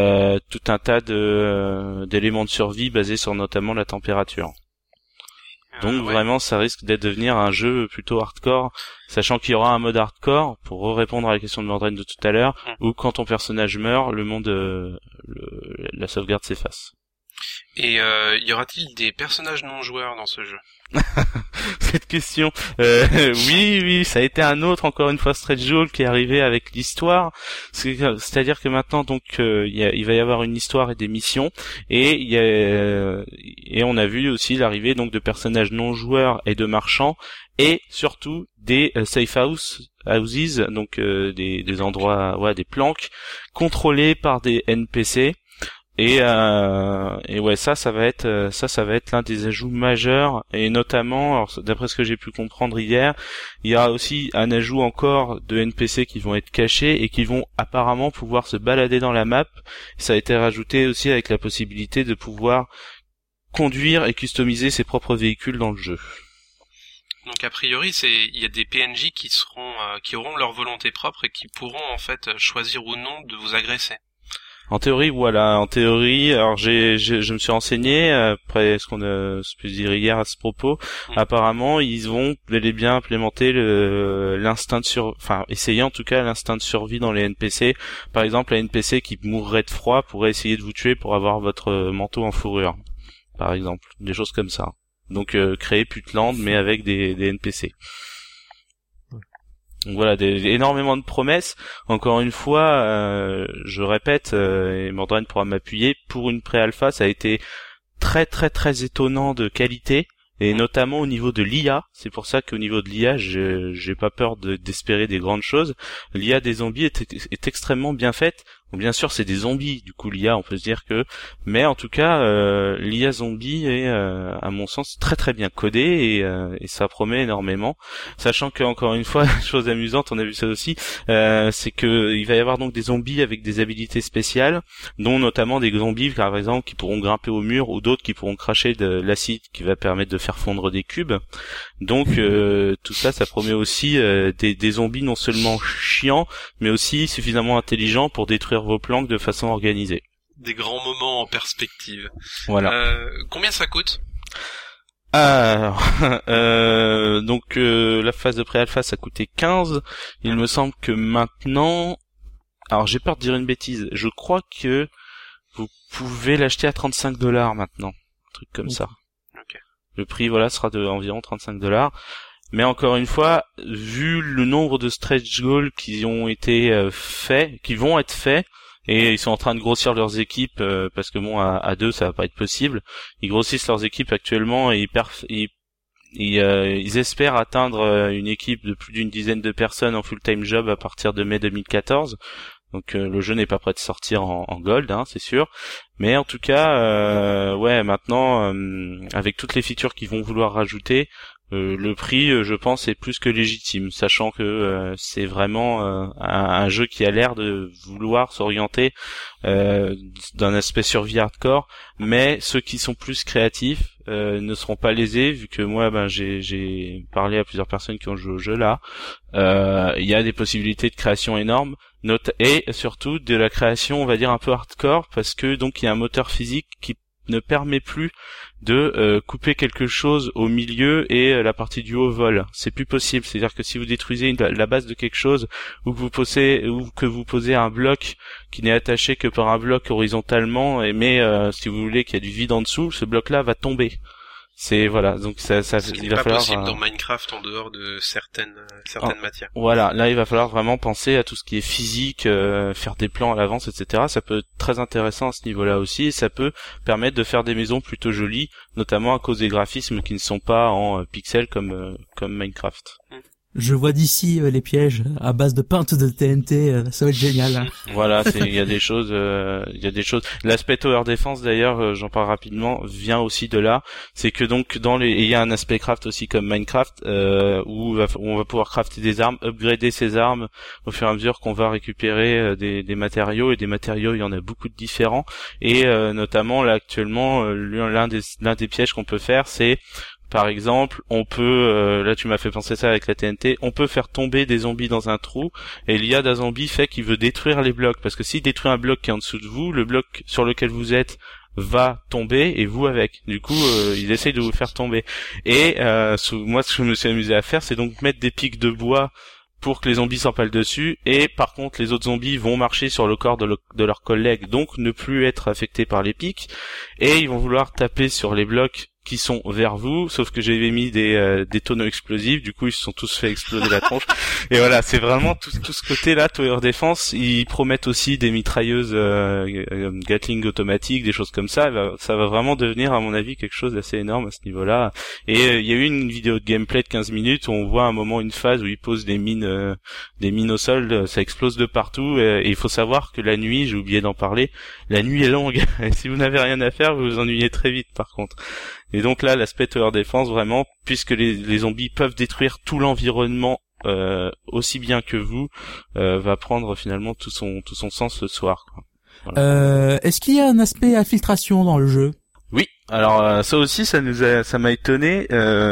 [SPEAKER 2] tout un tas d'éléments de survie basés sur notamment la température. Donc vraiment, ça risque d'être devenir un jeu plutôt hardcore, sachant qu'il y aura un mode hardcore pour répondre à la question de Mordred de tout à l'heure, où quand ton personnage meurt, le monde, la sauvegarde s'efface.
[SPEAKER 3] Et y aura-t-il des personnages non joueurs dans ce jeu?
[SPEAKER 2] Cette question, oui, ça a été un autre, encore une fois, Stretch Goal qui est arrivé avec l'histoire. C'est-à-dire que maintenant, donc, il va y avoir une histoire et des missions, et on a vu aussi l'arrivée donc de personnages non joueurs et de marchands, et surtout des safe houses, donc des endroits, des planques contrôlés par des NPC. Et ouais, ça va être l'un des ajouts majeurs, et notamment, alors, d'après ce que j'ai pu comprendre hier, il y aura aussi un ajout encore de NPC qui vont être cachés et qui vont apparemment pouvoir se balader dans la map. Ça a été rajouté aussi avec la possibilité de pouvoir conduire et customiser ses propres véhicules dans le jeu.
[SPEAKER 3] Donc a priori, il y a des PNJ qui auront leur volonté propre et qui pourront en fait choisir ou non de vous agresser.
[SPEAKER 2] En théorie, voilà. En théorie, alors je me suis renseigné après ce qu'on a pu dire hier à ce propos. Apparemment, ils vont bel et bien implémenter essayer en tout cas l'instinct de survie dans les NPC. Par exemple, un NPC qui mourrait de froid pourrait essayer de vous tuer pour avoir votre manteau en fourrure. Par exemple, des choses comme ça. Donc créer Putland mais avec des NPC. Donc voilà, énormément de promesses. Encore une fois, je répète, et Mordred pourra m'appuyer, pour une pré-alpha, ça a été très très très étonnant de qualité, et notamment au niveau de l'IA. C'est pour ça qu'au niveau de l'IA, j'ai pas peur d'espérer des grandes choses. L'IA des zombies est extrêmement bien faite. Bon, bien sûr, c'est des zombies, du coup l'IA, on peut se dire que, mais en tout cas, l'IA zombie est, à mon sens, très très bien codée, et ça promet énormément. Sachant que, encore une fois, chose amusante, on a vu ça aussi, c'est que il va y avoir donc des zombies avec des habilités spéciales, dont notamment des zombies, par exemple, qui pourront grimper au mur, ou d'autres qui pourront cracher de l'acide qui va permettre de faire fondre des cubes. Donc tout ça promet aussi des zombies non seulement chiants, mais aussi suffisamment intelligents pour détruire vos planques de façon organisée.
[SPEAKER 3] Des grands moments en perspective.
[SPEAKER 2] Voilà.
[SPEAKER 3] Combien ça coûte?
[SPEAKER 2] Donc la phase de pré-alpha ça coûtait 15. Il me semble que maintenant, alors j'ai peur de dire une bêtise, je crois que vous pouvez l'acheter à $35 maintenant, un truc comme ça.
[SPEAKER 3] Okay.
[SPEAKER 2] Le prix sera de environ $35. Mais encore une fois, vu le nombre de stretch goals qui vont être faits, et ils sont en train de grossir leurs équipes, parce que bon, à deux, ça va pas être possible. Ils grossissent leurs équipes actuellement, et ils espèrent atteindre une équipe de plus d'une dizaine de personnes en full-time job à partir de mai 2014. Donc le jeu n'est pas prêt de sortir en gold, c'est sûr. Mais en tout cas, maintenant, avec toutes les features qu'ils vont vouloir rajouter, le prix, je pense, est plus que légitime, sachant que c'est vraiment un jeu qui a l'air de vouloir s'orienter d'un aspect survie hardcore, mais ceux qui sont plus créatifs ne seront pas lésés, vu que moi, j'ai parlé à plusieurs personnes qui ont joué au jeu là. Il y a des possibilités de création énormes, et surtout de la création, on va dire un peu hardcore, parce que donc il y a un moteur physique qui ne permet plus de couper quelque chose au milieu et la partie du haut vol. C'est plus possible. C'est-à-dire que si vous détruisez la base de quelque chose, ou que vous posez un bloc qui n'est attaché que par un bloc horizontalement, mais si vous voulez qu'il y a du vide en dessous, ce bloc-là va tomber. Donc ça
[SPEAKER 3] il va falloir possible dans Minecraft en dehors de certaines matières.
[SPEAKER 2] Voilà, là il va falloir vraiment penser à tout ce qui est physique, faire des plans à l'avance, etc. Ça peut être très intéressant à ce niveau-là aussi, et ça peut permettre de faire des maisons plutôt jolies, notamment à cause des graphismes qui ne sont pas en pixels comme Minecraft.
[SPEAKER 1] Je vois d'ici les pièges à base de peintes de TNT, ça va être génial.
[SPEAKER 2] Voilà, il y a des choses. L'aspect tower defense d'ailleurs, j'en parle rapidement, vient aussi de là. C'est que donc il y a un aspect craft aussi comme Minecraft, où on va pouvoir crafter des armes, upgrader ses armes au fur et à mesure qu'on va récupérer des matériaux, et des matériaux il y en a beaucoup de différents, et notamment là actuellement l'un des pièges qu'on peut faire, c'est par exemple, on peut, là tu m'as fait penser ça avec la TNT, on peut faire tomber des zombies dans un trou, et l'IA d'un zombie fait qu'il veut détruire les blocs, parce que s'il détruit un bloc qui est en dessous de vous, le bloc sur lequel vous êtes va tomber et vous avec. Du coup, ils essayent de vous faire tomber. Et moi, ce que je me suis amusé à faire, c'est donc mettre des pics de bois pour que les zombies s'empalent dessus, et par contre les autres zombies vont marcher sur le corps de leurs collègues, donc ne plus être affectés par les pics, et ils vont vouloir taper sur les blocs qui sont vers vous, sauf que j'avais mis des tonneaux explosifs, du coup ils se sont tous fait exploser la tronche. Et voilà, c'est vraiment tout ce côté-là, Tower Defense. Ils promettent aussi des mitrailleuses Gatling automatiques, des choses comme ça. Ça va vraiment devenir, à mon avis, quelque chose d'assez énorme à ce niveau-là. Et il y a eu une vidéo de gameplay de 15 minutes où on voit un moment, une phase où ils posent des mines au sol, ça explose de partout. Et il faut savoir que la nuit, j'ai oublié d'en parler, la nuit est longue. Et si vous n'avez rien à faire, vous vous ennuyez très vite par contre. Et donc là, l'aspect Tower Defense, vraiment, puisque les zombies peuvent détruire tout l'environnement aussi bien que vous, va prendre finalement tout son sens le soir, quoi. Voilà.
[SPEAKER 1] Est-ce qu'il y a un aspect infiltration dans le jeu?
[SPEAKER 2] Oui, alors ça aussi, ça m'a étonné.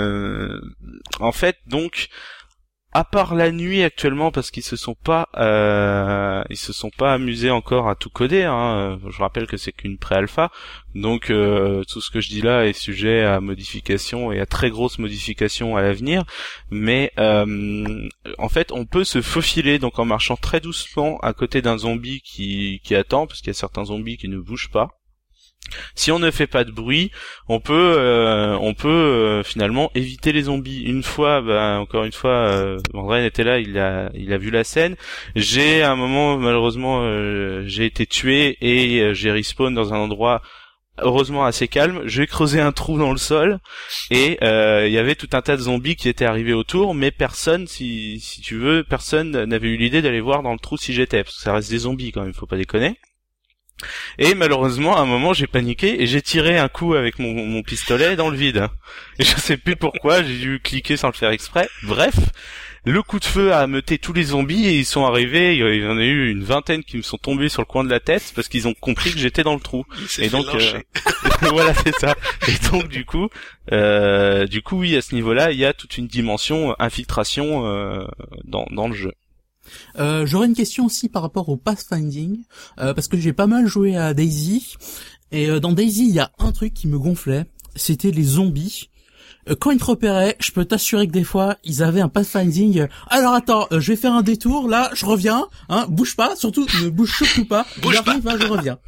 [SPEAKER 2] En fait, donc, à part la nuit actuellement, parce qu'ils se sont pas amusés encore à tout coder, hein. Je rappelle que c'est qu'une pré-alpha, donc tout ce que je dis là est sujet à modification et à très grosses modifications à l'avenir. Mais en fait, on peut se faufiler donc en marchant très doucement à côté d'un zombie qui attend, parce qu'il y a certains zombies qui ne bougent pas. Si on ne fait pas de bruit, on peut finalement éviter les zombies. Une fois, encore une fois, André était là, il a vu la scène. J'ai à un moment, malheureusement, j'ai été tué et j'ai respawn dans un endroit heureusement assez calme. J'ai creusé un trou dans le sol et il y avait tout un tas de zombies qui étaient arrivés autour, mais personne, si tu veux, personne n'avait eu l'idée d'aller voir dans le trou si j'étais, parce que ça reste des zombies quand même, faut pas déconner. Et malheureusement, à un moment, j'ai paniqué et j'ai tiré un coup avec mon pistolet dans le vide. Et je sais plus pourquoi, j'ai dû cliquer sans le faire exprès. Bref, le coup de feu a ameuté tous les zombies et ils sont arrivés. Il y en a eu une vingtaine qui me sont tombés sur le coin de la tête parce qu'ils ont compris que j'étais dans le trou. Et donc, voilà, c'est ça. Et donc, du coup, oui, à ce niveau-là, il y a toute une dimension infiltration dans le jeu.
[SPEAKER 1] J'aurais une question aussi par rapport au pathfinding, parce que j'ai pas mal joué à Daisy, et dans Daisy il y a un truc qui me gonflait, c'était les zombies. Quand ils te repéraient, je peux t'assurer que des fois ils avaient un pathfinding. Alors attends, je vais faire un détour, là je reviens, hein, bouge pas, surtout ne bouge surtout pas, j'arrive, hein, je reviens.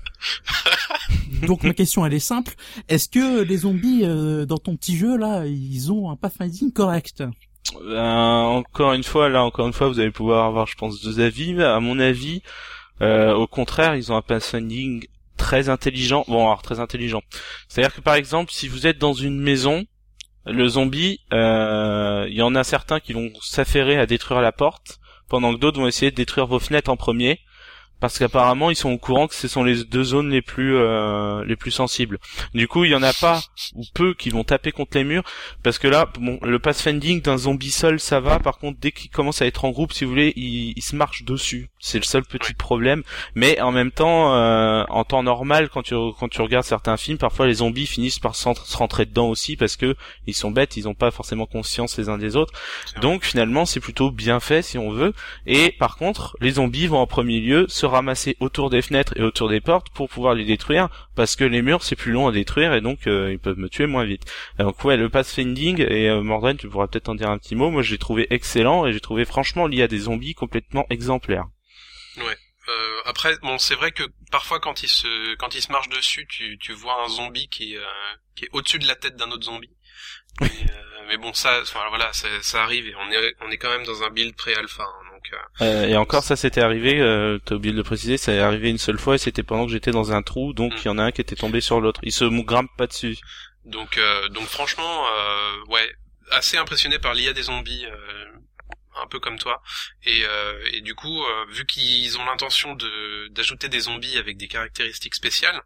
[SPEAKER 1] Donc ma question elle est simple, est-ce que les zombies dans ton petit jeu là, ils ont un pathfinding correct?
[SPEAKER 2] Encore une fois, vous allez pouvoir avoir, je pense, deux avis. Mais à mon avis, au contraire, ils ont un pathfinding très intelligent. Bon, alors très intelligent. C'est-à-dire que par exemple, si vous êtes dans une maison, le zombie, il y en a certains qui vont s'affairer à détruire la porte, pendant que d'autres vont essayer de détruire vos fenêtres en premier. Parce qu'apparemment ils sont au courant que ce sont les deux zones les plus sensibles. Du coup, il y en a pas ou peu qui vont taper contre les murs, parce que là, bon, le pathfinding d'un zombie seul ça va. Par contre, dès qu'il commence à être en groupe, si vous voulez, il se marche dessus. C'est le seul petit problème. Mais en même temps, en temps normal, quand tu regardes certains films, parfois les zombies finissent par se rentrer dedans aussi, parce que ils sont bêtes, ils ont pas forcément conscience les uns des autres. Donc finalement, c'est plutôt bien fait si on veut. Et par contre, les zombies vont en premier lieu se ramasser autour des fenêtres et autour des portes pour pouvoir les détruire, parce que les murs c'est plus long à détruire et donc ils peuvent me tuer moins vite. Donc ouais, le pathfinding, et Mordred, tu pourras peut-être en dire un petit mot. Moi, j'ai trouvé excellent, et j'ai trouvé franchement lié à des zombies complètement exemplaires.
[SPEAKER 3] Ouais. Après, bon, c'est vrai que parfois quand il se marche dessus, tu vois un zombie qui est au-dessus de la tête d'un autre zombie. Mais bon, ça arrive, et on est quand même dans un build pré-alpha, hein, donc.
[SPEAKER 2] Et encore, ça c'était arrivé. T'as oublié de le préciser, ça est arrivé une seule fois, et c'était pendant que j'étais dans un trou, donc il y en a un qui était tombé sur l'autre. Il se grimpe pas dessus.
[SPEAKER 3] Donc franchement, ouais, assez impressionné par l'IA des zombies. Un peu comme toi, et du coup, vu qu'ils ont l'intention d'ajouter des zombies avec des caractéristiques spéciales,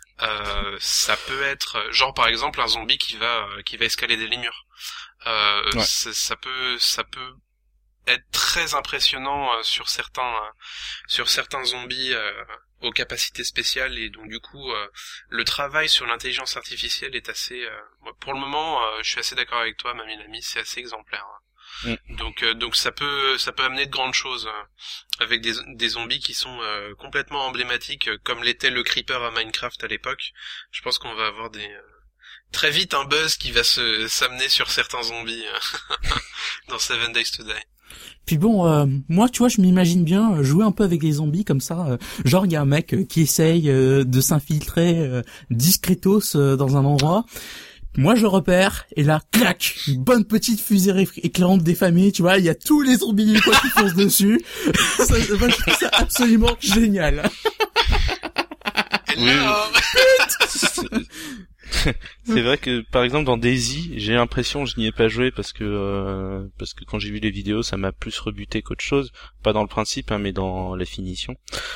[SPEAKER 3] ça peut être genre par exemple un zombie qui va escalader les murs. Ouais. Ça peut être très impressionnant sur certains zombies aux capacités spéciales, et donc du coup le travail sur l'intelligence artificielle est assez pour le moment je suis assez d'accord avec toi, Mamie Lamy, c'est assez exemplaire. Donc ça peut amener de grandes choses avec des zombies qui sont complètement emblématiques, comme l'était le creeper à Minecraft à l'époque. Je pense qu'on va avoir très vite un buzz qui va s'amener sur certains zombies dans 7 Days to Die.
[SPEAKER 1] Puis bon, moi, tu vois, je m'imagine bien jouer un peu avec les zombies comme ça. Genre, il y a un mec qui essaye de s'infiltrer discretos dans un endroit. Moi, je repère, et là, clac, une bonne petite fusée éclairante des familles, tu vois, il y a tous les zombies quoi, qui foncent dessus. Moi, je trouve ça absolument génial.
[SPEAKER 2] Oui. C'est vrai que par exemple dans DayZ, j'ai l'impression, je n'y ai pas joué parce que quand j'ai vu les vidéos, ça m'a plus rebuté qu'autre chose, pas dans le principe mais dans la finition.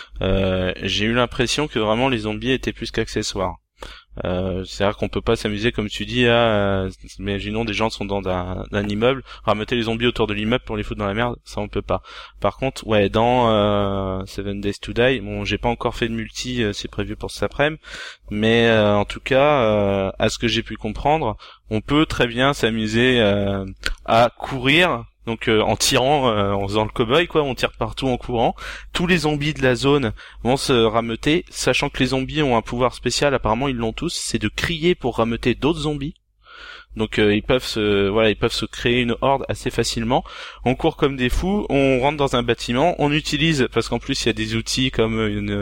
[SPEAKER 2] J'ai eu l'impression que vraiment les zombies étaient plus qu'accessoires. C'est-à-dire qu'on peut pas s'amuser comme tu dis à imaginons des gens sont dans un immeuble, rameuter les zombies autour de l'immeuble pour les foutre dans la merde, ça on peut pas. Par contre, ouais, dans 7 Days to Die, bon, j'ai pas encore fait de multi, c'est prévu pour cet après-midi, mais en tout cas, à ce que j'ai pu comprendre, on peut très bien s'amuser à courir. Donc en tirant, en faisant le cow-boy quoi, on tire partout en courant. Tous les zombies de la zone vont se rameuter, sachant que les zombies ont un pouvoir spécial, apparemment ils l'ont tous, c'est de crier pour rameuter d'autres zombies. Donc ils peuvent se créer une horde assez facilement. On court comme des fous, on rentre dans un bâtiment, on utilise parce qu'en plus il y a des outils comme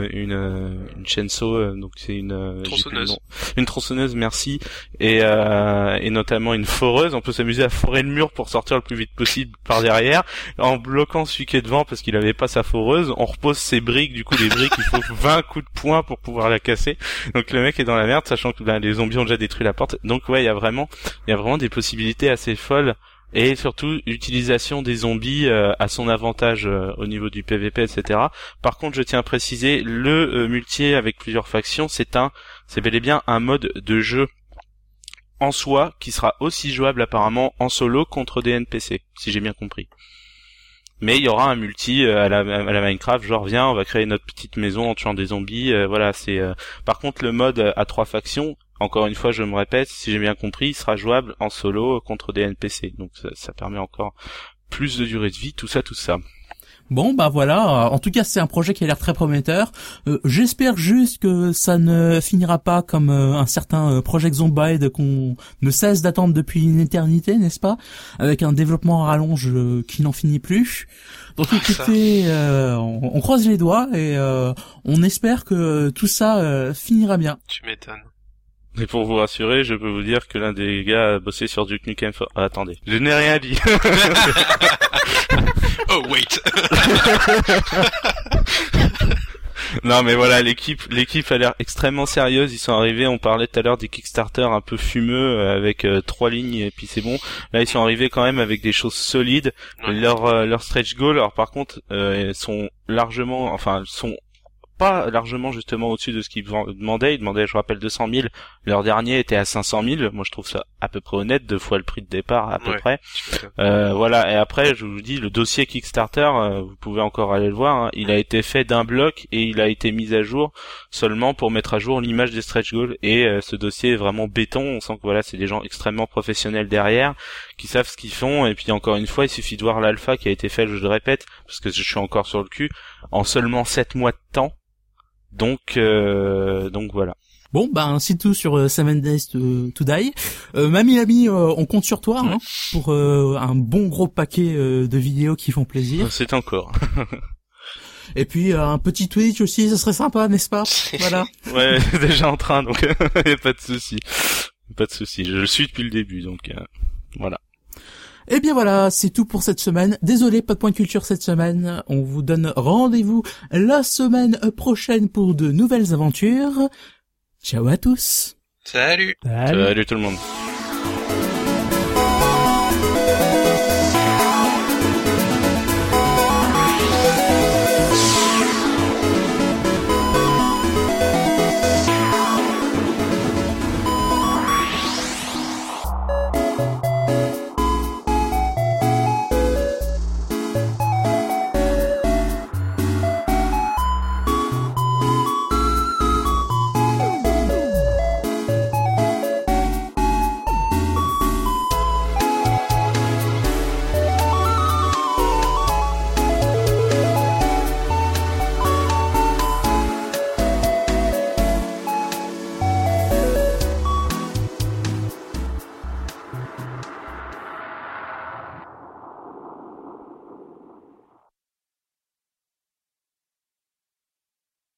[SPEAKER 2] une chainsaw, donc c'est une tronçonneuse, merci, et notamment une foreuse. On peut s'amuser à forer le mur pour sortir le plus vite possible par derrière, en bloquant celui qui est devant parce qu'il avait pas sa foreuse. On repose ses briques, du coup les briques il faut 20 coups de poing pour pouvoir la casser. Donc le mec est dans la merde, sachant que les zombies ont déjà détruit la porte. Donc ouais, il y a vraiment des possibilités assez folles, et surtout l'utilisation des zombies à son avantage au niveau du PVP, etc. Par contre, je tiens à préciser, le multi avec plusieurs factions, c'est bel et bien un mode de jeu en soi qui sera aussi jouable apparemment en solo contre des NPC, si j'ai bien compris. Mais il y aura un multi à la Minecraft, genre viens, on va créer notre petite maison en tuant des zombies, voilà, c'est par contre le mode à 3 factions, encore une fois je me répète, si j'ai bien compris, il sera jouable en solo contre des NPC. Donc ça permet encore plus de durée de vie, tout ça.
[SPEAKER 1] Bon, bah voilà, en tout cas c'est un projet qui a l'air très prometteur. J'espère juste que ça ne finira pas comme un certain Project Zomboid qu'on ne cesse d'attendre depuis une éternité, n'est-ce pas? Avec un développement à rallonge qui n'en finit plus. Donc écoutez, on croise les doigts et on espère que tout ça finira bien.
[SPEAKER 3] Tu m'étonnes.
[SPEAKER 2] Et pour vous rassurer, je peux vous dire que l'un des gars a bossé sur Duke Nukem attendez, je n'ai rien dit.
[SPEAKER 3] Oh wait.
[SPEAKER 2] Non mais voilà, l'équipe a l'air extrêmement sérieuse. Ils sont arrivés, on parlait tout à l'heure des Kickstarter un peu fumeux avec 3 lignes et puis c'est bon. Là ils sont arrivés quand même avec des choses solides. Ouais. Leur stretch goal, alors par contre, sont pas largement justement au-dessus de ce qu'ils demandaient. Ils demandaient, je rappelle, 200 000. Leur dernier était à 500 000. Moi, je trouve ça à peu près honnête, 2 fois le prix de départ à peu près. Voilà. Et après, je vous dis, le dossier Kickstarter, vous pouvez encore aller le voir. Hein, il a été fait d'un bloc et il a été mis à jour seulement pour mettre à jour l'image des stretch goals. Et ce dossier est vraiment béton. On sent que voilà, c'est des gens extrêmement professionnels derrière, qui savent ce qu'ils font. Et puis encore une fois, il suffit de voir l'alpha qui a été fait, je le répète, parce que je suis encore sur le cul, en seulement 7 mois de temps. Donc voilà.
[SPEAKER 1] Bon, ben c'est tout sur 7 Days to Die. Mamie, on compte sur toi hein, pour un bon gros paquet de vidéos qui font plaisir.
[SPEAKER 2] C'est encore.
[SPEAKER 1] Et puis un petit Twitch aussi, ça serait sympa, n'est-ce pas? Voilà.
[SPEAKER 2] Ouais, déjà en train, donc y a pas de souci. Pas de souci. Je le suis depuis le début, donc voilà.
[SPEAKER 1] Eh bien voilà, c'est tout pour cette semaine. Désolé, pas de point de culture cette semaine. On vous donne rendez-vous la semaine prochaine pour de nouvelles aventures. Ciao à tous.
[SPEAKER 3] Salut.
[SPEAKER 2] Salut tout le monde.